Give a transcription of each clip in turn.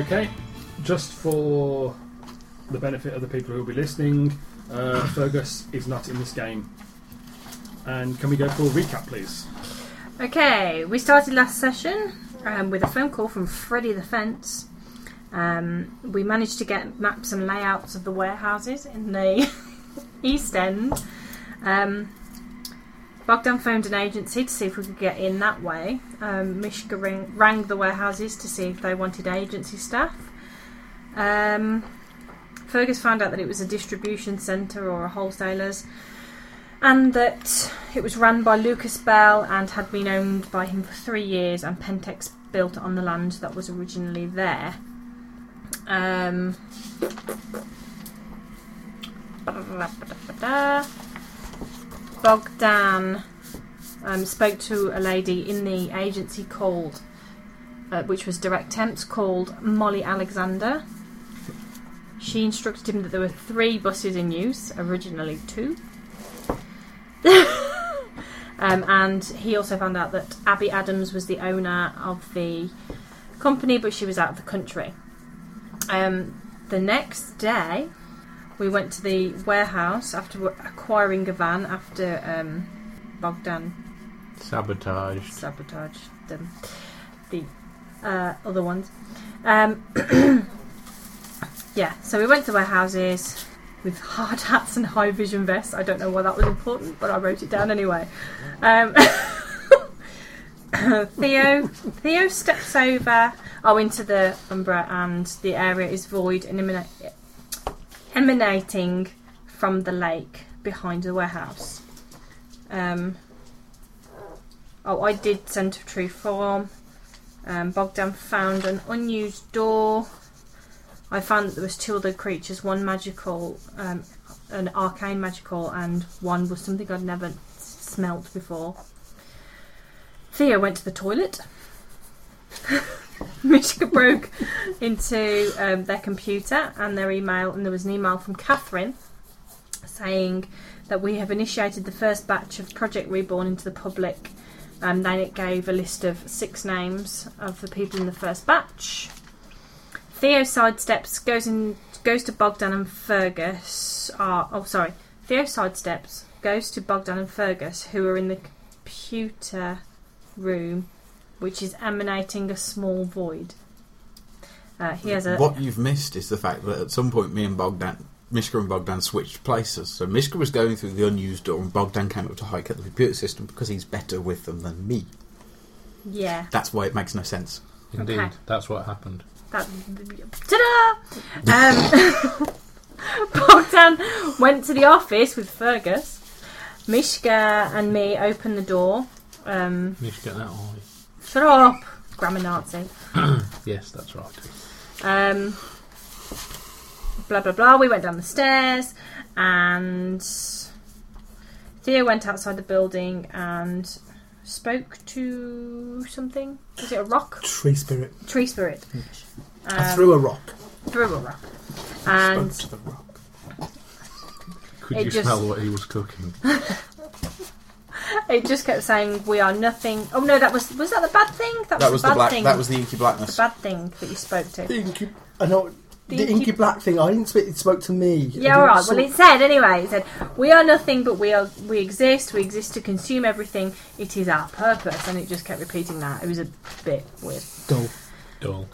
Okay, just for the benefit of the people who will be listening, Fergus is not in this game. And can we go for a recap, please? Okay, we started last session with a phone call from Freddy the Fence. We managed to get maps and layouts of the warehouses in the East End. Bogdan phoned an agency to see if we could get in that way. Mishka rang the warehouses to see if they wanted agency staff. Fergus found out that it was a distribution centre or a wholesaler's, and that it was run by Lucas Bell and had been owned by him for 3 years, and Pentex built on the land that was originally there. Bogdan spoke to a lady in the agency called, which was Direct Temps, called Molly Alexander. She instructed him that there were 3 buses in use, originally 2. And he also found out that Abby Adams was the owner of the company, but she was out of the country. The next day, we went to the warehouse after acquiring a van after Bogdan sabotaged the other ones. Yeah, so we went to warehouses with hard hats and high vision vests. I don't know why that was important, but I wrote it down anyway. Theo steps over into the Umbra, and the area is void and emanating from the lake behind the warehouse. I did send a true form. Bogdan found an unused door. I found that there was 2 other creatures, one magical, an arcane magical, and one was something I'd never smelt before. Theo went to the toilet. Mishka broke into their computer and their email, and there was an email from Catherine saying that we have initiated the first batch of Project Reborn into the public. Then it gave a list of 6 names of the people in the first batch. Theo sidesteps, goes to Bogdan and Fergus. Theo sidesteps, goes to Bogdan and Fergus, who are in the computer room, which is emanating a small void. What you've missed is the fact that at some point Mishka and Bogdan switched places. So Mishka was going through the unused door, and Bogdan came up to hike at the computer system because he's better with them than me. Yeah. That's why it makes no sense. Indeed, okay. That's what happened. Ta-da! Bogdan went to the office with Fergus. Mishka and me opened the door. Mishka, that eye. Shut up, grammar Nazi. Yes, that's right. Blah blah blah. We went down the stairs, and Theo went outside the building and spoke to something. Was it a rock? Tree spirit. Tree spirit. I threw a rock. And spoke to the rock. Could you smell what he was cooking? It just kept saying, "We are nothing." Oh no, was that the bad thing? That was the bad thing. That was the inky blackness. The bad thing that you spoke to. The inky black thing. I didn't speak. It spoke to me. Yeah, all right. Well, it said anyway. It said, "We are nothing, but we exist. We exist to consume everything. It is our purpose." And it just kept repeating that. It was a bit weird. Dull.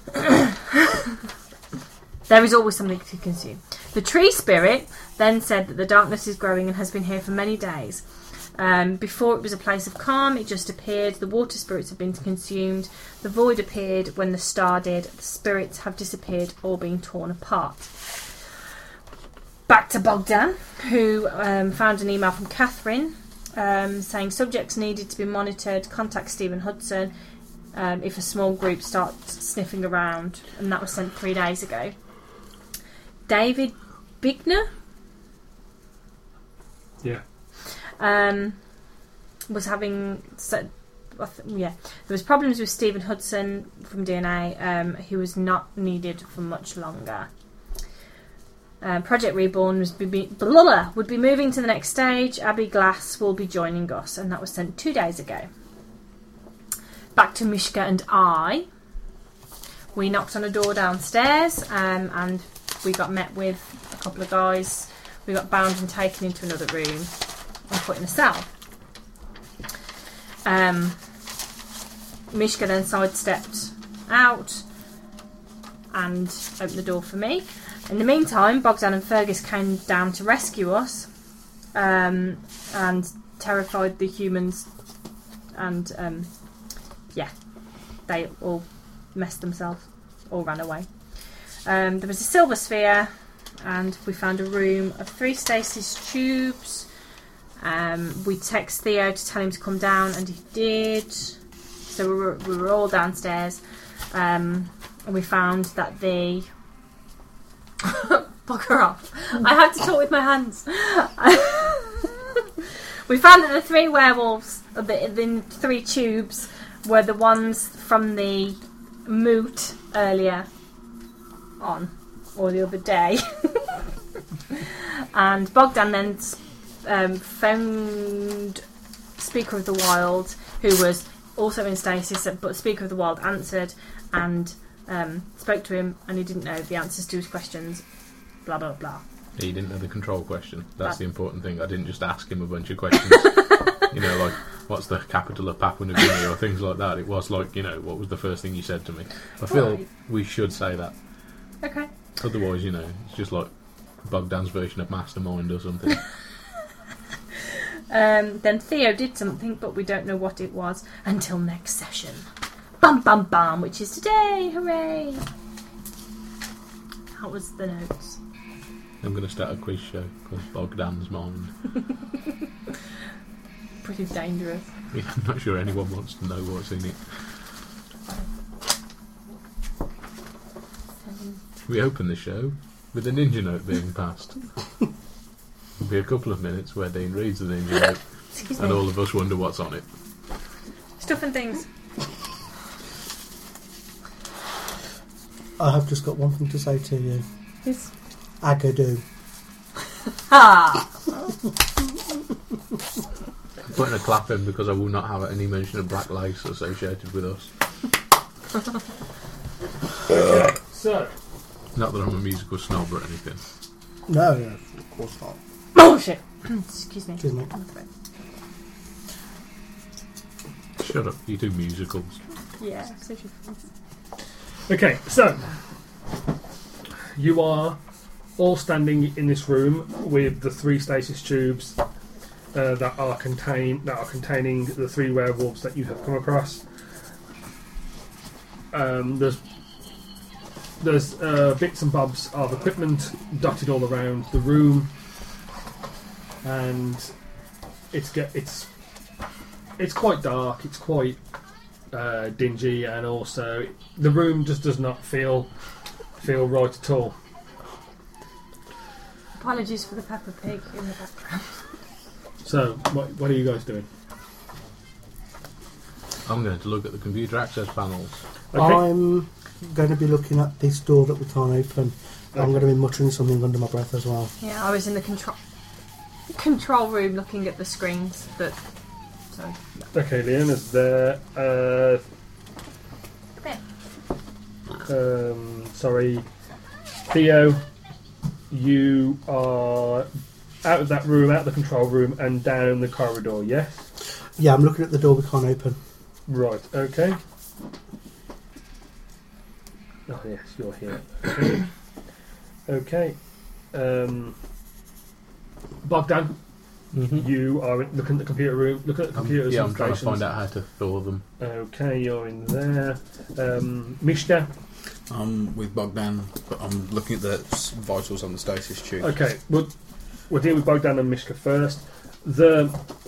There is always something to consume. The tree spirit then said that the darkness is growing and has been here for many days. Before it was a place of calm, it just appeared. The water spirits have been consumed. The void appeared when the star did. The spirits have disappeared or been torn apart. Back to Bogdan, who found an email from Catherine saying subjects needed to be monitored. Contact Stephen Hudson if a small group starts sniffing around, and that was sent 3 days ago. David Bigner? Yeah. Was having... there was problems with Stephen Hudson from DNA. He was not needed for much longer. Project Reborn would be moving to the next stage. Abby Glass will be joining us, and that was sent 2 days ago. Back to Mishka and I. we knocked on a door downstairs, and we got met with a couple of guys. We got bound and taken into another room and put in a cell. Mishka then sidestepped out and opened the door for me. In the meantime, Bogdan and Fergus came down to rescue us, and terrified the humans, and they all messed themselves, all ran away. There was a silver sphere, and we found a room of 3 stasis tubes. We texted Theo to tell him to come down, and he did. So we were all downstairs, and we found that the bugger off. I have to talk with my hands. We found that the 3 werewolves, the 3 tubes, were the ones from the moot earlier on, or the other day. And Bogdan then phoned Speaker of the Wild, who was also in stasis, but Speaker of the Wild answered and spoke to him, and he didn't know the answers to his questions. Blah blah blah. He didn't know the control question. That's the important thing. I didn't just ask him a bunch of questions. Like, what's the capital of Papua New Guinea or things like that. It was like, what was the first thing you said to me? I feel we should say that. Okay. Otherwise, it's just like Bogdan's version of Mastermind or something. Then Theo did something, but we don't know what it was until next session. Bum bum bum, which is today. Hooray! That was the notes. I'm going to start a quiz show called Bogdan's Mind. Pretty dangerous. Yeah, I'm not sure anyone wants to know what's in it. We open the show with a ninja note being passed. There'll be a couple of minutes where Dean reads the ninja note and all of us wonder what's on it. Stuff and things. I have just got one thing to say to you. Yes. Agadoo. Ha! I'm putting a clap in because I will not have any mention of black lace associated with us. Okay, so Not that I'm a musical snob or anything. No, of course not. Bullshit! Excuse me. Excuse me. Shut up, you do musicals. Yeah, so she... Okay, so you are all standing in this room with the 3 stasis tubes that are containing the 3 werewolves that you have come across. There's bits and bobs of equipment dotted all around the room, and it's quite dark. It's quite dingy, and also the room just does not feel right at all. Apologies for the Peppa Pig in the background. So, what are you guys doing? I'm going to look at the computer access panels. Okay. I'm going to be looking at this door that we can't open. I'm going to be muttering something under my breath as well. Yeah, I was in the control room looking at the screens that... Sorry. Okay, Leona's there. Sorry. Theo, you are out of that room, out of the control room, and down the corridor, yes? Yeah, I'm looking at the door we can't open. Right, okay. Oh, yes, you're here. Okay. Bogdan, you are looking at the computer room. Look at the computers. Yeah, and I'm trying to stations. find out how to Thor them. Okay, you're in there. Mishka. I'm with Bogdan, but I'm looking at the vitals on the stasis tube. Okay, we'll deal with Bogdan and Mishka first. The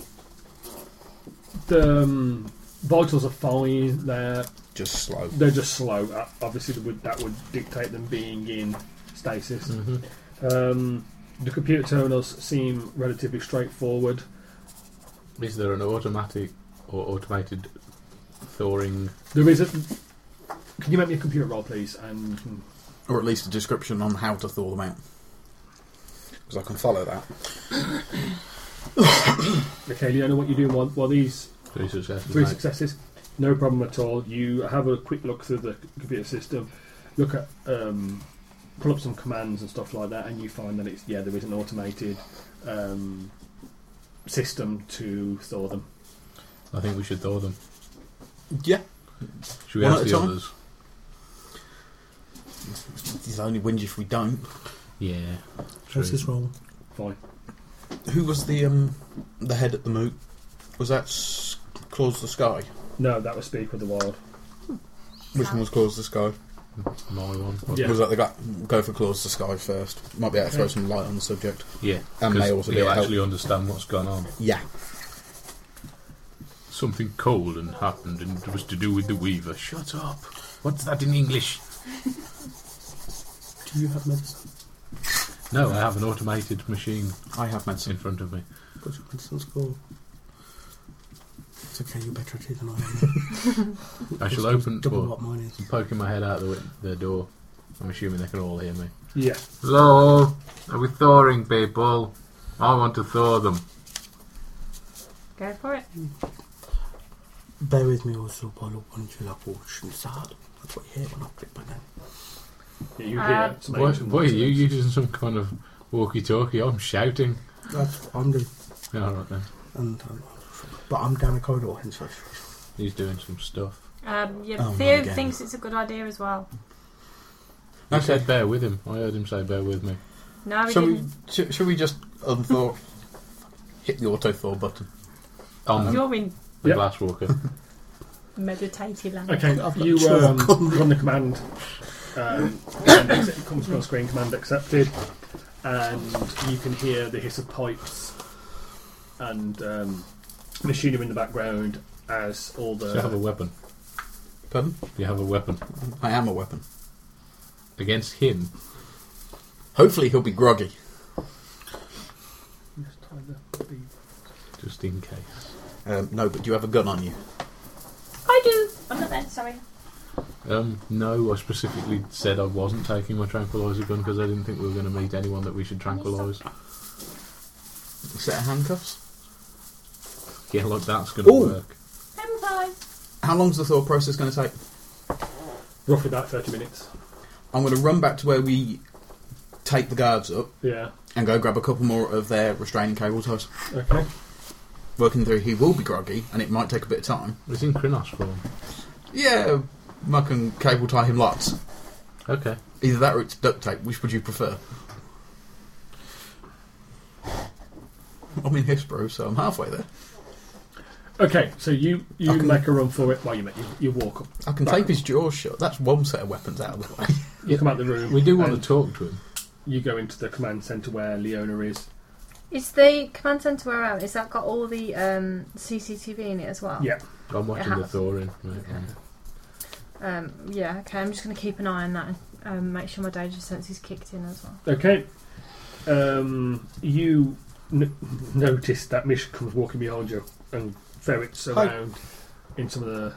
vitals are fine. They're Just slow. They're just slow. Obviously, that would dictate them being in stasis. The computer terminals seem relatively straightforward. Is there an automatic or automated thawing? There is a... Can you make me a computer roll, please? And Or at least a description on how to thaw them out. Because I can follow that. okay, Leona, what you do while these 3 successes. 3 mate. successes? No problem at all. You have a quick look through the computer system, look at, pull up some commands and stuff like that, and you find that there is an automated system to thaw them. I think we should thaw them. Yeah. Should we One ask at a the time? others? It's only whinge if we don't. Yeah. How's this roll? Fine. Who was the head at the moot? Was that Claws the Sky? No, that was Speak with the Wild. Which one was Claws the Sky? My one. Yeah. Was that the guy? Go for Claws the Sky first. Might be able to throw some light on the subject. Yeah. And may 'cause also be he'll able to help. actually understand what's gone on. Yeah. Something cold and happened, and it was to do with the Weaver. Shut up. What's that in English? Do you have medicine? No, I have an automated machine I have in medicine. front of me. What's your medicine score? It's okay, you're better at it than I am. I shall open. Double Well, what mine is. I'm poking my head out the door. I'm assuming they can all hear me. Yeah. Hello, are we thawing people? I want to thaw them. Go for it. Bear with me also, Paulo, until I watch inside. That's what you hear when I click my name. Yeah, you hear some Why ancient are you voices. using some kind of walkie-talkie? I'm shouting. That's what I'm doing. Yeah, all right then. And, but I'm down the corridor, hence why. He's doing some stuff. Oh, Theo again. thinks it's a good idea as well. He Okay. said bear with him. I heard him say bear with me. No, we Shall we? didn't. Should we just unthaw? Hit the auto thaw button. On You're in the Yep. glass walker. meditative land. Okay, I've got you chalk on run the command. It comes on screen, command accepted, and you can hear the hiss of pipes and machinery in the background as all Do you have a the. weapon? Pardon? Do you have a weapon? I am a weapon. Against him? Hopefully he'll be groggy. Just in case. No, but do you have a gun on you? I do. I'm not there. Sorry. No, I specifically said I wasn't taking my tranquilizer gun because I didn't think we were going to meet anyone that we should tranquilise. A set of handcuffs? Yeah, like that's going to Ooh. work. Table time. How long's the thaw process going to take? Roughly about 30 minutes. I'm going to run back to where we take the guards up Yeah. and go grab a couple more of their restraining cable ties. Okay. Working through, he will be groggy, and it might take a bit of time. It's in Krynos form. Yeah, I can cable tie him lots. Okay. Either that or it's duct tape. Which would you prefer? I'm in Hillsborough, so I'm halfway there. Okay, so you I can- make a run for it. Well, you walk up. I can tape his jaws shut. That's one set of weapons out of the way. You come out the room. We do want and to talk to him. You go into the command centre where Leona is. Is the command centre where I am? Is that got all the CCTV in it as well? Yeah. I'm watching It the has. thawing. Yeah. Okay. I'm just going to keep an eye on that and make sure my danger sense is kicked in as well. Okay. You notice that Mish comes walking behind you and ferrets around in some of the.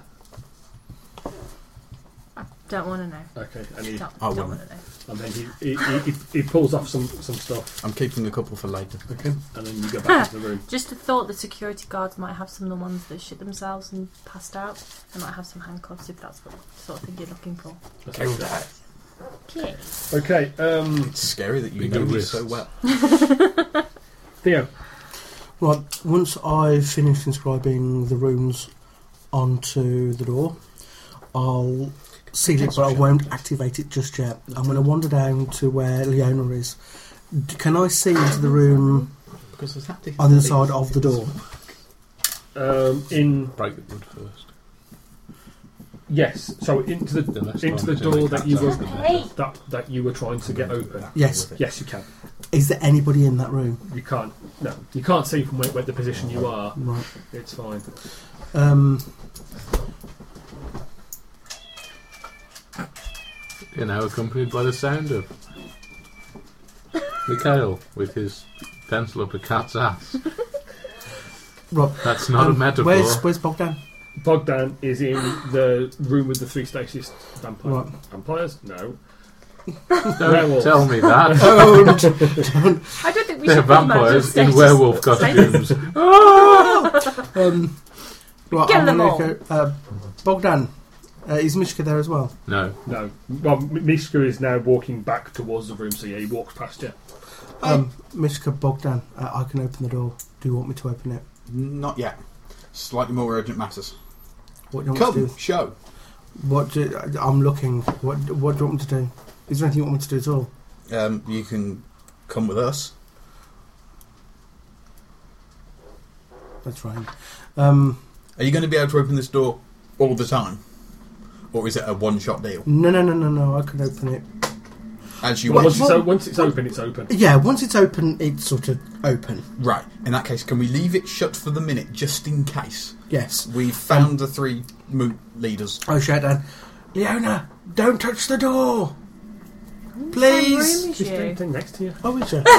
I don't want to know. Okay, and he, Don't, I don't wouldn't. want to know. and then he pulls off some stuff. I'm keeping a couple for later. Okay, and then you go back into the room. Just a thought: the security guards might have some of the ones that shit themselves and passed out. They might have some handcuffs if that's what sort of thing you're looking for. That's Kill okay. that. Okay. Okay, It's scary that you Big know me risks. so well. Theo. Right, once I've finished inscribing the runes onto the door, I'll seal it, but I won't activate it just yet. I'm going to wander down to where Leona is. Can I see into the room Because there's haptic. on the side of the door? Break the wood first. Yes, so into The less the time to door make that you that were sound. that you were trying to get open. Yes. Yes, you can. Is there anybody in that room? You can't. No, you can't see from where the position you are. Right. It's fine. You're now accompanied by the sound of Mikhail with his pencil up a cat's ass. Right. That's not a metaphor. Where's Bogdan? Bogdan is in the room with the three stasis vampires. Right. Vampires? No. Don't Werewolves. tell me that. I don't think we They're should put them out of vampires in status. werewolf Status. costumes. Um, Right, Kill I'm them gonna all. go, Bogdan, is Mishka there as well? No. No. Well, Mishka is now walking back towards the room, so yeah, he walks past you. Mishka, Bogdan, I can open the door. Do you want me to open it? Not yet. Slightly more urgent matters. What do you want me Come, to do? show. I'm looking. What do you want me to do? Is there anything you want me to do at all? You can come with us. That's right. Are you going to be able to open this door all the time? Or is it a one-shot deal? No. I can open it. As you Well, wish. once it's open, it's open. Yeah, once it's open, it's sort of open. Right. In that case, can we leave it shut for the minute, just in case? Yes. We've found the 3 moot leaders. Oh, shout down. Leona, don't touch the door. Same Please. room as Just you. anything next to you. Oh, is you?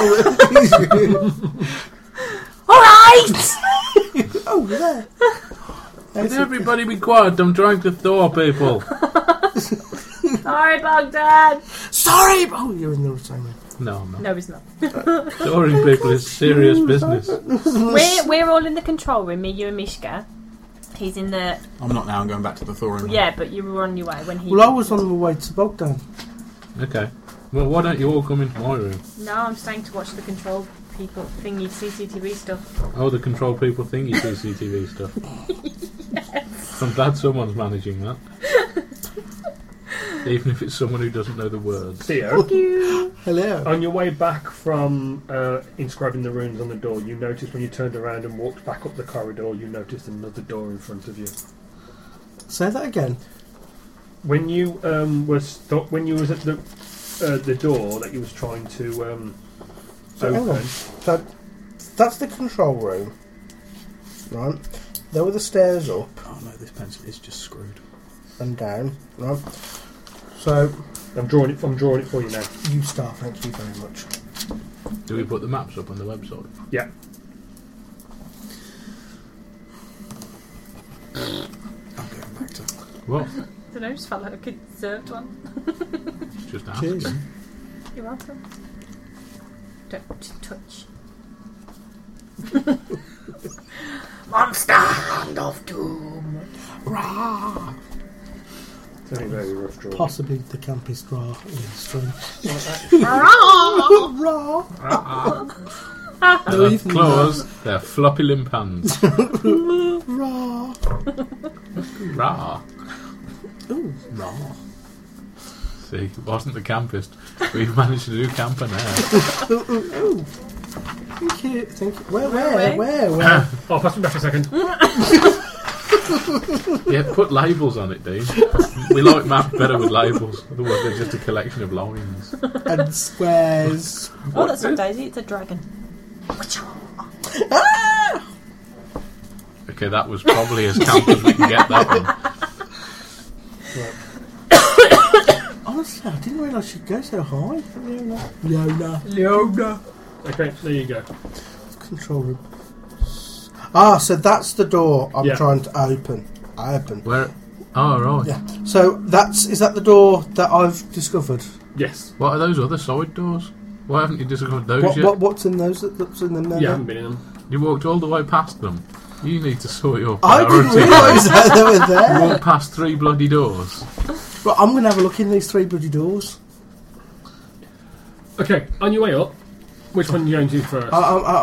All right. Oh, you're there. Would everybody be quiet? I'm trying to thaw people. Sorry, Bogdan. Sorry. Oh, you're in the same room. No, I'm not. No, he's not. Thawing people is serious business. We're all in the control room. Me, you, and Mishka. He's in the I'm not now, I'm going back to the thawing room. yeah, but you were on your way when he. Well, I was on the way to Bogdan. Okay. Well, why don't you all come into my room? No, I'm staying to watch the control people thingy CCTV stuff. Oh, the control people thingy CCTV stuff. I'm glad someone's managing that. Even if it's someone who doesn't know the words. Theo, Thank you. Hello. on your way back from inscribing the runes on the door, you noticed when you turned around and walked back up the corridor, you noticed another door in front of you. Say that again. When you when you was at the door that you was trying to So, hang on. open, So, that's the control room. Right. There were the stairs up Oh no, this pencil is just screwed. and down. Right. So, I'm drawing it for you now. you start. Thank you very much. Do we put the maps up on the website? Yeah. I'm going back to... What? I don't know, just felt like I could deserved one. Just Cheers. asking. You're welcome. Don't touch. Monster Hand of Doom. Rah! It's only a very rough drawing. Possibly the campest rah in the stream. Rah! They're not claws, they're floppy limp hands. Rah! Rah. Ooh. Rah. See, it wasn't the campist. We've managed to do camper now. Ooh. Thank you. Thank you. Where? Oh, pass me back a second. Yeah, put labels on it, Dean. We like maps better with labels. Otherwise they're just a collection of lines. And squares. Oh, that's not Daisy, it's a dragon. Okay, that was probably as camp as we can get that one. Honestly, I didn't realise she'd go so high. Leona. Okay, there you go. Control room. Ah, so that's the door I'm Yeah. trying to open. I opened. Where? Oh, right. Yeah. So is that the door that I've discovered? Yes. What are those other side doors? Why haven't you discovered those yet? What's in those? That's in them now? You haven't been in them. You walked all the way past them. You need to sort your I priorities. didn't realise that they were You there. walked past 3 bloody doors. Right, I'm going to have a look in these 3 bloody doors. Okay, on your way up, which one are you going to do first?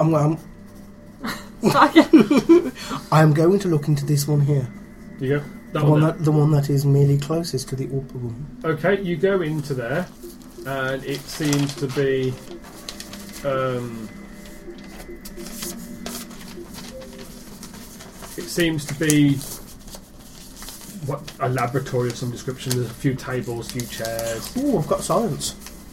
I'm going to look into this one here. You go. That The one one there. the one that is merely closest to the upper one. Okay, you go into there, and it seems to be. It seems to be a laboratory of some description. There's a few tables, few chairs. Ooh, I've got science.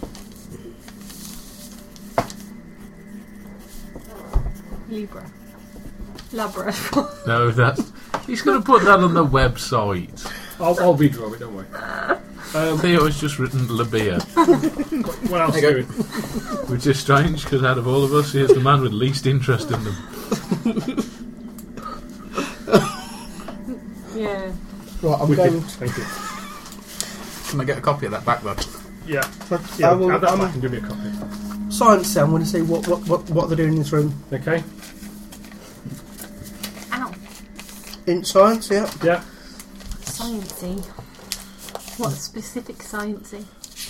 Libra. Labra. No, that's... He's going to put that on the website. I'll redraw it. Don't worry. Theo has just written Labia, What else are There you you doing? which is strange because out of all of us, he is the man with least interest in them. Yeah. Right, I'm Wicked. going. Thank you. Can I get a copy of that back though? Yeah. I Yeah. will, Have that back and give me a copy. science. I'm going to see what they're doing in this room. Okay. Ow. In science, yeah. Yeah. Sciencey. What specific sciencey?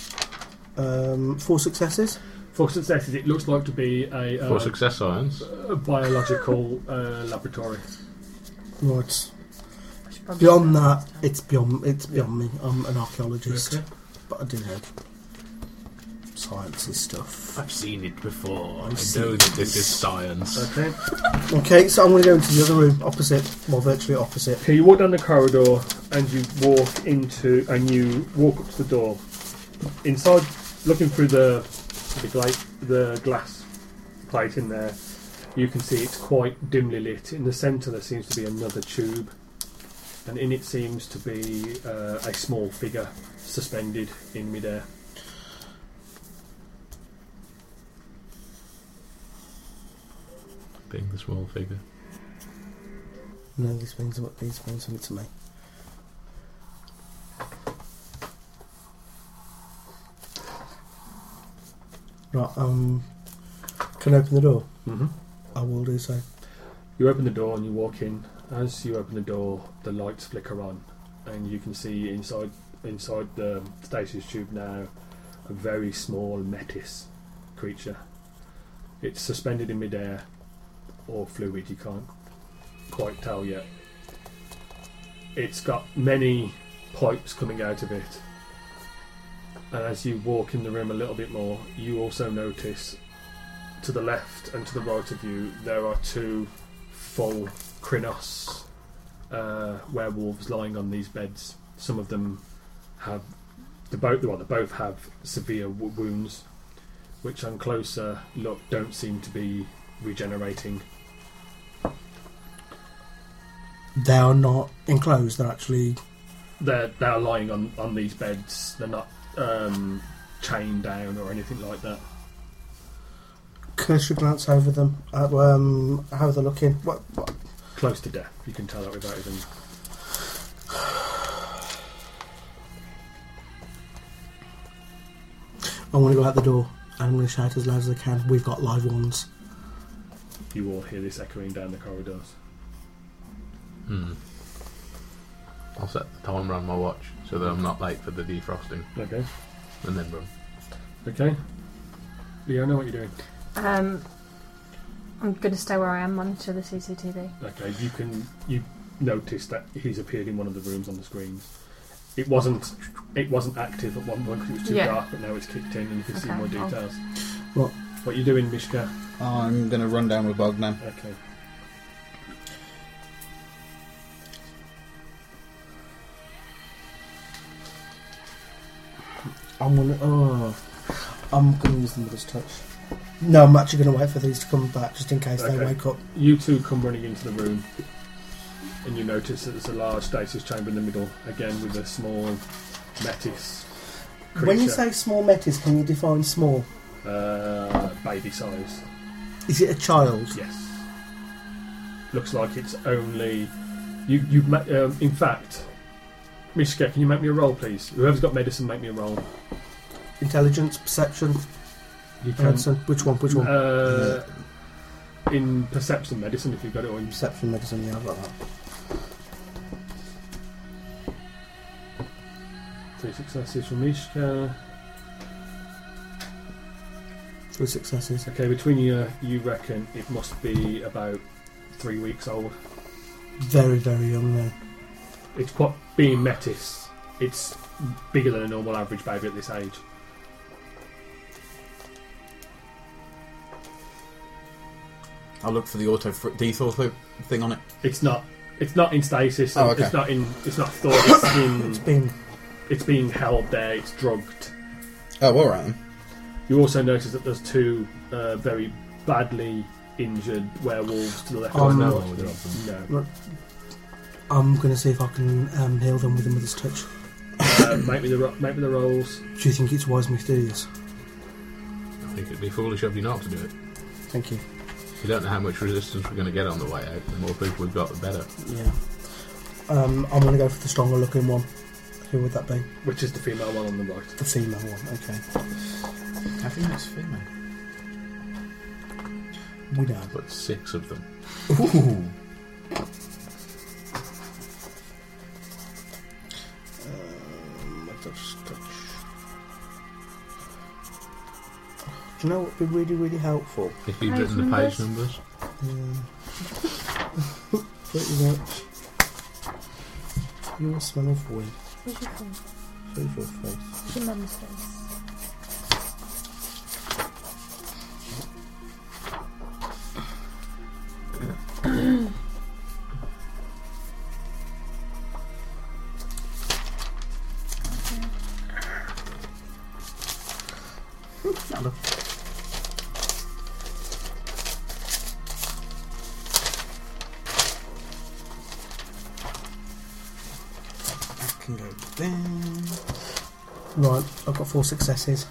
4 successes. For successes, it looks like to be For success science. a biological laboratory. Right. I should probably Beyond say that, it's beyond me. I'm an archaeologist, Okay. but I do know sciencey stuff. I've seen it before. I've I seen know that this is science. Okay. Okay, so I'm going to go into the other room opposite, well, virtually opposite. Okay, you walk down the corridor and you walk up to the door. Inside, looking through the glass plate in there, you can see it's quite dimly lit. In the centre, there seems to be another tube, and in it seems to be a small figure suspended in midair. Being the small figure. No, this means something to me. Right, can I open the door? Mm-hmm. I will do so. You open the door and you walk in. As you open the door, the lights flicker on, and you can see inside the stasis tube now a very small metis creature. It's suspended in midair or fluid, you can't quite tell yet. It's got many pipes coming out of it, and as you walk in the room a little bit more, you also notice to the left and to the right of you there are 2 full Krynos werewolves lying on these beds. Some of them have they both have severe wounds, which on closer look don't seem to be regenerating. They are not enclosed, they're actually... They are lying on these beds. They're not chained down or anything like that. Cursory glance over them. How they're looking. What? Close to death. You can tell that without even... I want to go out the door and I'm going to shout as loud as I can. We've got live ones. You all hear this echoing down the corridors. I'll set the timer on my watch so that I'm not late for the defrosting, Okay. and then run. Okay. Leona, what are you doing? I'm going to stay where I am, monitor the CCTV. Okay, you notice that he's appeared in one of the rooms on the screens. It wasn't active at one point because it was too Yeah. dark, but now it's kicked in and you can see Okay, more I'll- details. What? What are you doing, Mishka? I'm going to run down with Bogdan. Okay. I'm going to use the mother's touch. No, I'm actually going to wait for these to come back just in case they Okay. wake up. You two come running into the room and you notice that there's a large stasis chamber in the middle, again with a small metis creature. When you say small metis, can you define small? baby size. Is it a child? Yes. Looks like it's only... in fact, Mishka, can you make me a roll, please? Whoever's got medicine, make me a roll. Intelligence, perception, You can... medicine. Which one? In perception medicine, if you've got it, or in Perception, medicine, yeah, I've got that. 3 successes from Mishka. 3 successes. Okay, between you reckon it must be about 3 weeks old. Very, very young then. It's quite... Being metis, it's bigger than a normal average baby at this age. I'll look for the auto default thing on it. It's not in stasis. Oh, okay. It's not thought. It's been... It's being held there. It's drugged. Oh, all right then. You also notice that there's 2 very badly injured werewolves to the left. Oh, of no. No. I'm going to see if I can heal them with the mother's touch. Make me the rolls. Do you think it's wise of me to do this? I think it'd be foolish of you not to do it. Thank you. You don't know how much resistance we're going to get on the way out. The more people we've got, the better. Yeah. I'm going to go for the stronger looking one. Who would that be? Which is the female one on the right. The female one, okay. I think that's female. We know. But 6 of them. Ooh. touch. Do you know what would be really, really helpful? If you've Page written the page numbers? numbers. Pretty much. You will smell of weed. Where's your phone? So is your face. It's your mum's face. That can go there. Right, I've got 4 successes.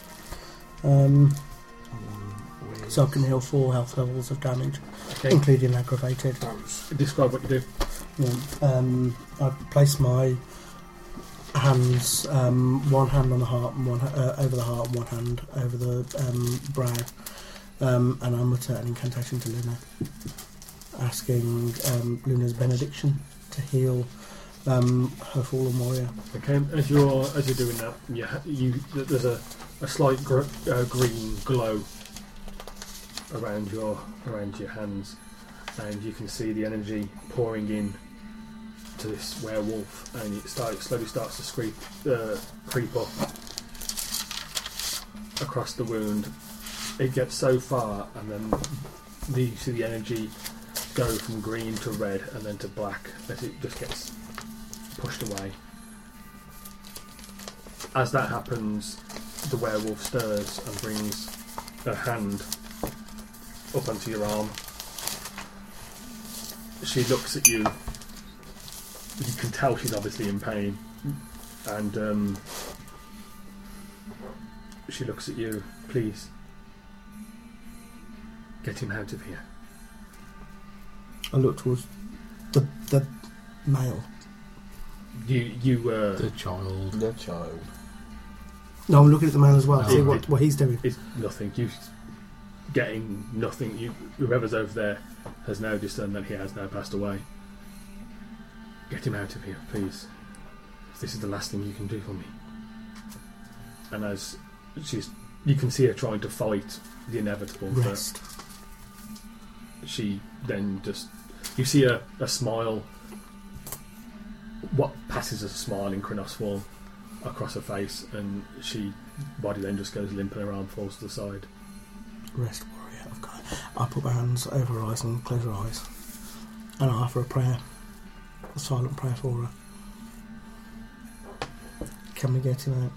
So I can heal 4 health levels of damage, Okay. including aggravated. Describe what you do. I place my hands, one hand on the heart and one over the heart, and one hand over the brow, and I mutter an incantation to Luna, asking Luna's benediction to heal her fallen warrior. Okay, as you're doing that, there's a slight green glow around your hands, and you can see the energy pouring in to this werewolf, and it slowly starts to creep up across the wound. It gets so far, and then you see the energy go from green to red and then to black as it just gets pushed away. As that happens, the werewolf stirs and brings a hand up onto your arm. She looks at you. You can tell she's obviously in pain, and she looks at you. Please, get him out of here. I look towards the male. The child. The child. No, I'm looking at the male as well. Oh, See right. what he's doing. It's nothing. You getting nothing. Whoever's over there has now discerned that he has now passed away. Get him out of here, please. If this is the last thing you can do for me. And as you can see her trying to fight the inevitable. Rest. But she then you see a smile. What passes as a smile in Krynos form across her face, and body then just goes limp and her arm falls to the side. Rest, warrior of God. I put my hands over her eyes and close her eyes, and I offer a prayer, a silent prayer for her. Can we get him out?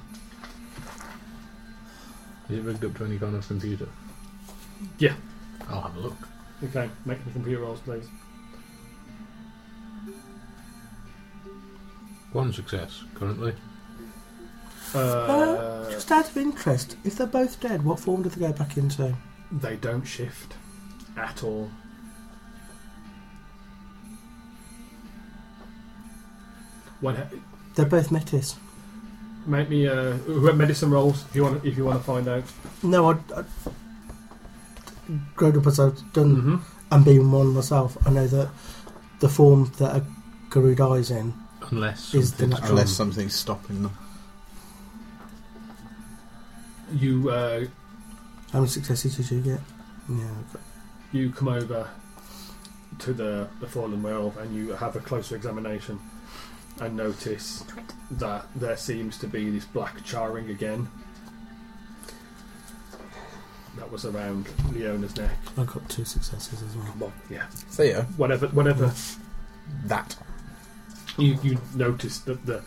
Is it rigged up to any kind of computer? Yeah. I'll have a look. Okay, make the computer rolls, please. 1 success currently. Just out of interest, if they're both dead, what form do they go back into? They don't shift at all. They're both metis. Make me medicine rolls if you want to find out. No, I grown up as I've done Mm-hmm. and being one myself, I know that the form that a guru dies in Unless is the something's natural. Unless something's stopping them. You How many successes did you get? Yeah. you come over to the fallen werewolf and you have a closer examination and notice that there seems to be this black charring again that was around Leona's neck. I got 2 successes as well. Well, yeah, Theo, whatever that. you notice that the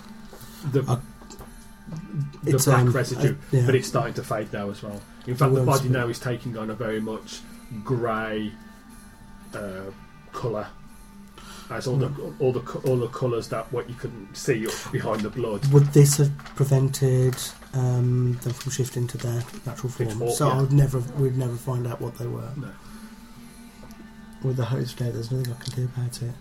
It's, black residue, yeah. but it's starting to fade now as well. In fact, the Well, body it's- now is taking on a very much grey colour, as all the colours that what you couldn't see behind the blood. Would this have prevented them from shifting to their natural form? Before, So yeah. we'd never find out what they were. No. With the host dead, there's nothing I can do about it.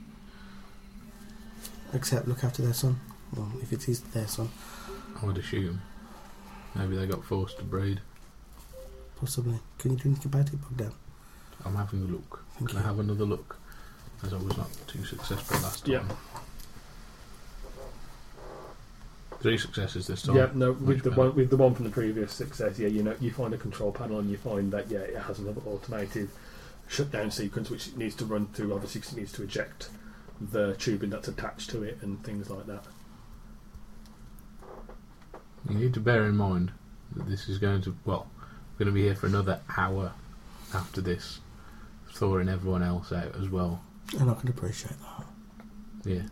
Except look after their son. Well, if it is their son, I would assume. Maybe they got forced to breed. possibly. Can you do anything about it, Bogdan? I'm having a look. Thank Can you. I have another look? As I was not too successful last time. Yeah. 3 successes this time. Yeah, no, with Much the one from the previous success, yeah, you find a control panel and you find that it has another automated shutdown sequence which it needs to run through. Obviously, 'cause it needs to eject the tubing that's attached to it and things like that. You need to bear in mind that this is going to, we're going to be here for another hour after this, thawing everyone else out as well. And I can appreciate that. Yeah,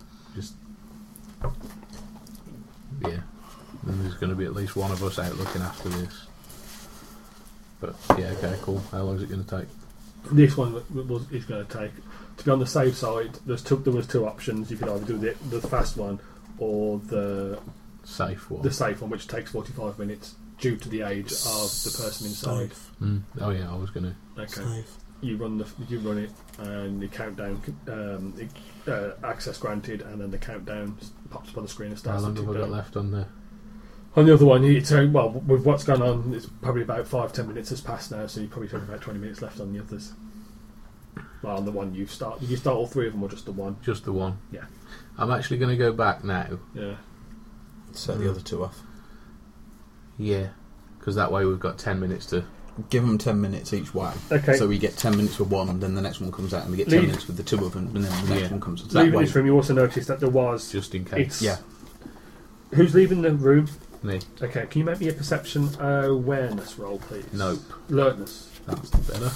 yeah. And there's going to be at least one of us out looking after this. But yeah, okay, cool. How long is it going to take? This one is going to take. To be on the safe side, there was 2 options. You could either do the fast one or the Safe one. the safe one, which takes 45 minutes due to the age of the person inside. Safe. Oh yeah, I was going to. Okay, Safe. you run it, and the countdown. Access granted, and then the countdown pops up on the screen and How starts. long to have I tick got down. left on there? On the other one, with what's gone on, it's probably about 5-10 minutes has passed now, so you probably have about 20 minutes left on the others. Well, on the one you start. Did you start all 3 of them or just the one? Just the one. Yeah. I'm actually going to go back now. Yeah. Set the other 2 off. Yeah, because that way we've got 10 minutes to. Give them 10 minutes each way. Okay. So we get 10 minutes with one, then the next one comes out, and we get 10 Leave- minutes with the 2 of them, and then the next Yeah. one comes out. That Leaving way, this room, you also noticed that there was. Just in case. It's, yeah. Who's leaving the room? Me. Okay, can you make me a perception awareness roll, please? Nope. Alertness. That's better.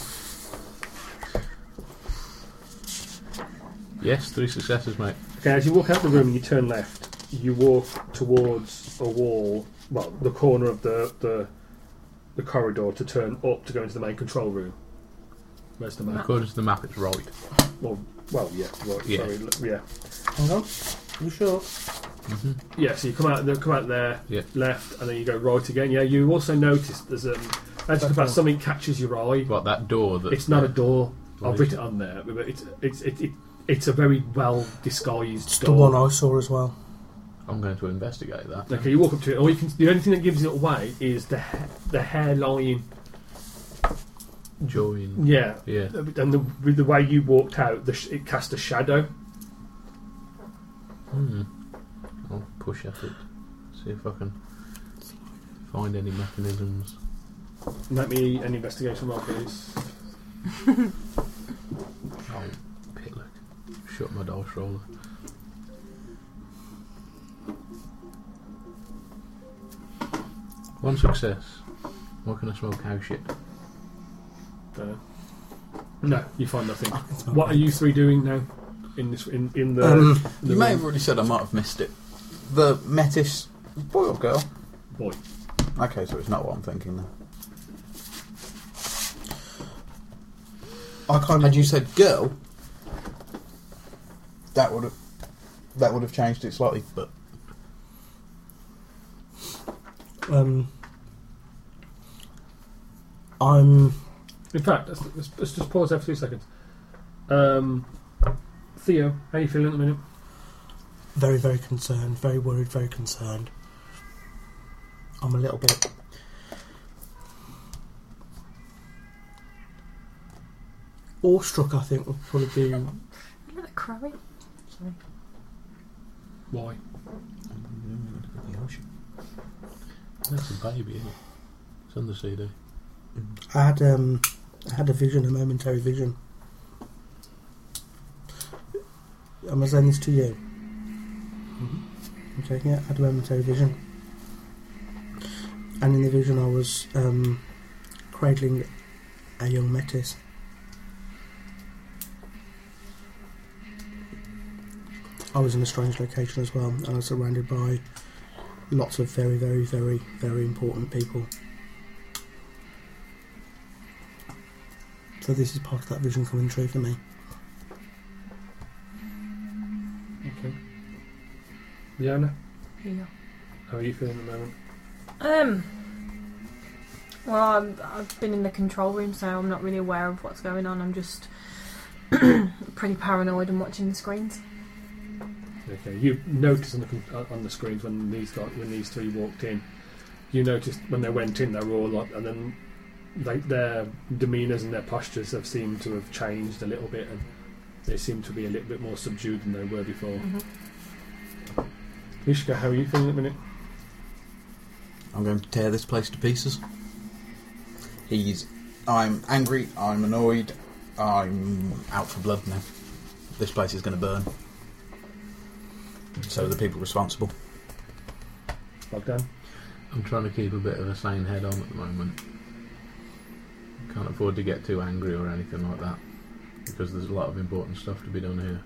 Yes, 3 successes, mate. Okay, as you walk out the room and you turn left, you walk towards a wall, well, the corner of the corridor to turn up to go into the main control room. Where's the map? According to the map, it's right. Well, yeah, right, Yeah. sorry, yeah. Hang on. You sure? Yeah, so you come out there, Yeah. left, and then you go right again. Yeah, you also notice there's as you come out, something catches your eye. What, that door? That It's not a door. What I've is written it on there, but it's a very well disguised It's door. the one I saw as well. I'm going to investigate that. Okay, you walk up to it. Or the only thing that gives it away is the hairline. Join. Yeah, Yeah. and with the way you walked out, it cast a shadow. I'll push at it. See if I can find any mechanisms. Make me an investigation roll, please. Oh, pitlock. Shut my dice roller. One success. Why can I smell cow shit? No, you find nothing. I can smell What are it. you 3 doing now? In this, in the. in You the may room? have already said I might have missed it. The Metis, boy or girl? Boy. Okay, so it's not what I'm thinking then. I can't. Had you said girl, that would have changed it slightly. But I'm In fact, let's just pause there for 2 seconds. Theo, how are you feeling at the minute? very, very concerned, very worried, very concerned. I'm a little bit awestruck, I think, would probably be. Look at the crowing. Sorry. Why? That's a baby, isn't it? It's on the CD. I had a vision, a momentary vision. Am I saying this to you? Okay, yeah, I had a momentary vision. And in the vision I was cradling a young Metis. I was in a strange location as well, and I was surrounded by lots of very, very, very, very important people. So this is part of that vision coming true for me. Okay. Liana, Yeah. how are you feeling at the moment? Well, I've been in the control room, so I'm not really aware of what's going on. I'm just pretty paranoid and watching the screens. Okay, you noticed on the screens when these 3 walked in. You noticed when they went in, they were all like, and then their demeanours and their postures have seemed to have changed a little bit, and they seem to be a little bit more subdued than they were before. Mm-hmm. Mishka, how are you feeling at the minute? I'm going to tear this place to pieces. I'm angry, I'm annoyed, I'm out for blood now. This place is going to burn. So are the people responsible. Bogdan? I'm trying to keep a bit of a sane head on at the moment. Can't afford to get too angry or anything like that, because there's a lot of important stuff to be done here.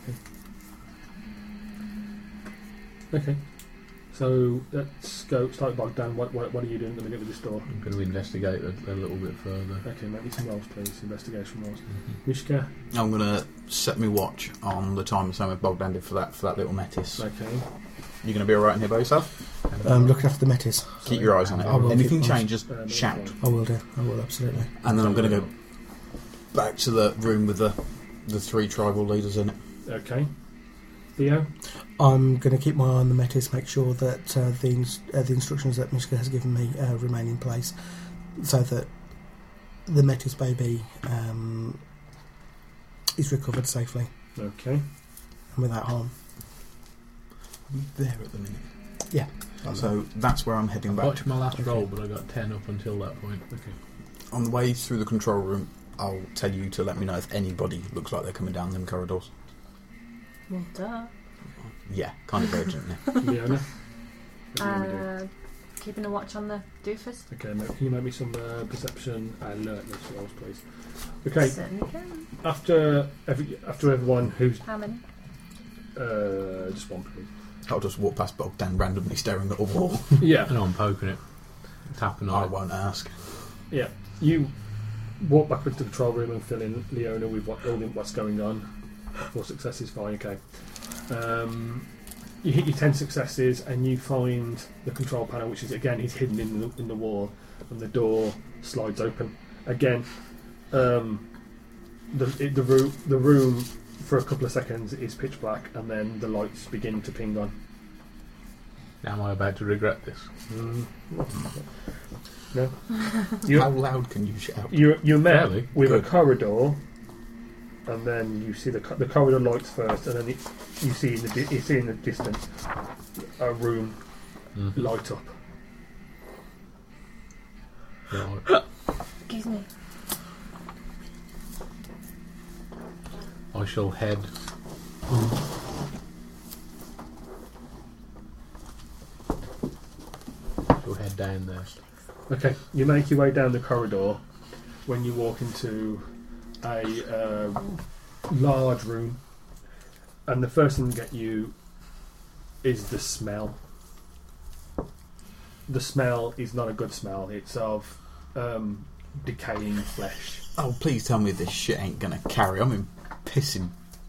Okay. So let's go start Bogdan. What are you doing at the minute with this door? I'm going to investigate a little bit further. Okay, make me some rolls, please. Investigation rolls. Mishka? I'm going to set me watch on the time same with Bogdan did for that little Metis. Okay. You going to be alright in here by yourself? Looking after the Metis. Keep your eyes on it. I will Anything keep my eyes. changes, shout. I will do. I will, absolutely. And then I'm going to go back to the room with the 3 tribal leaders in it. Okay. Theo? I'm going to keep my eye on the Metis, make sure that the instructions that Mishka has given me remain in place, so that the Metis baby is recovered safely Okay. and without harm. Are we there at the minute? Yeah. So that's where I'm heading back. Watch my last roll, but I got 10 up until that point. Okay. On the way through the control room, I'll tell you to let me know if anybody looks like they're coming down them corridors. Well, duh. Yeah, kind of urgently. Leona? What do you want me to do? Keeping a watch on the doofus. Okay, can you make me some perception alertness rolls, please? Okay, Certainly can. after everyone who's... How many? just one, please. I'll just walk past Bogdan randomly staring at a wall. Yeah. And I'm poking it, tapping I on it. won't ask. Yeah. You walk backwards to the control room and fill in Leona with what's going on. 4 successes, fine, okay. You hit your 10 successes and you find the control panel, which is hidden in the wall, and the door slides open. Again, the room for a couple of seconds is pitch black, and then the lights begin to ping on. Am I about to regret this? No. How loud can you shout? You're met Fairly. with Good. a corridor, and then you see the corridor lights first, and then you see in the distance a room light up. Right. Excuse me. I shall head. Down there. Okay, you make your way down the corridor when you walk into a large room, and the first thing to get you is the smell. The smell is not a good smell. It's of decaying flesh. Oh, please tell me this shit ain't gonna carry. I'm in pissing.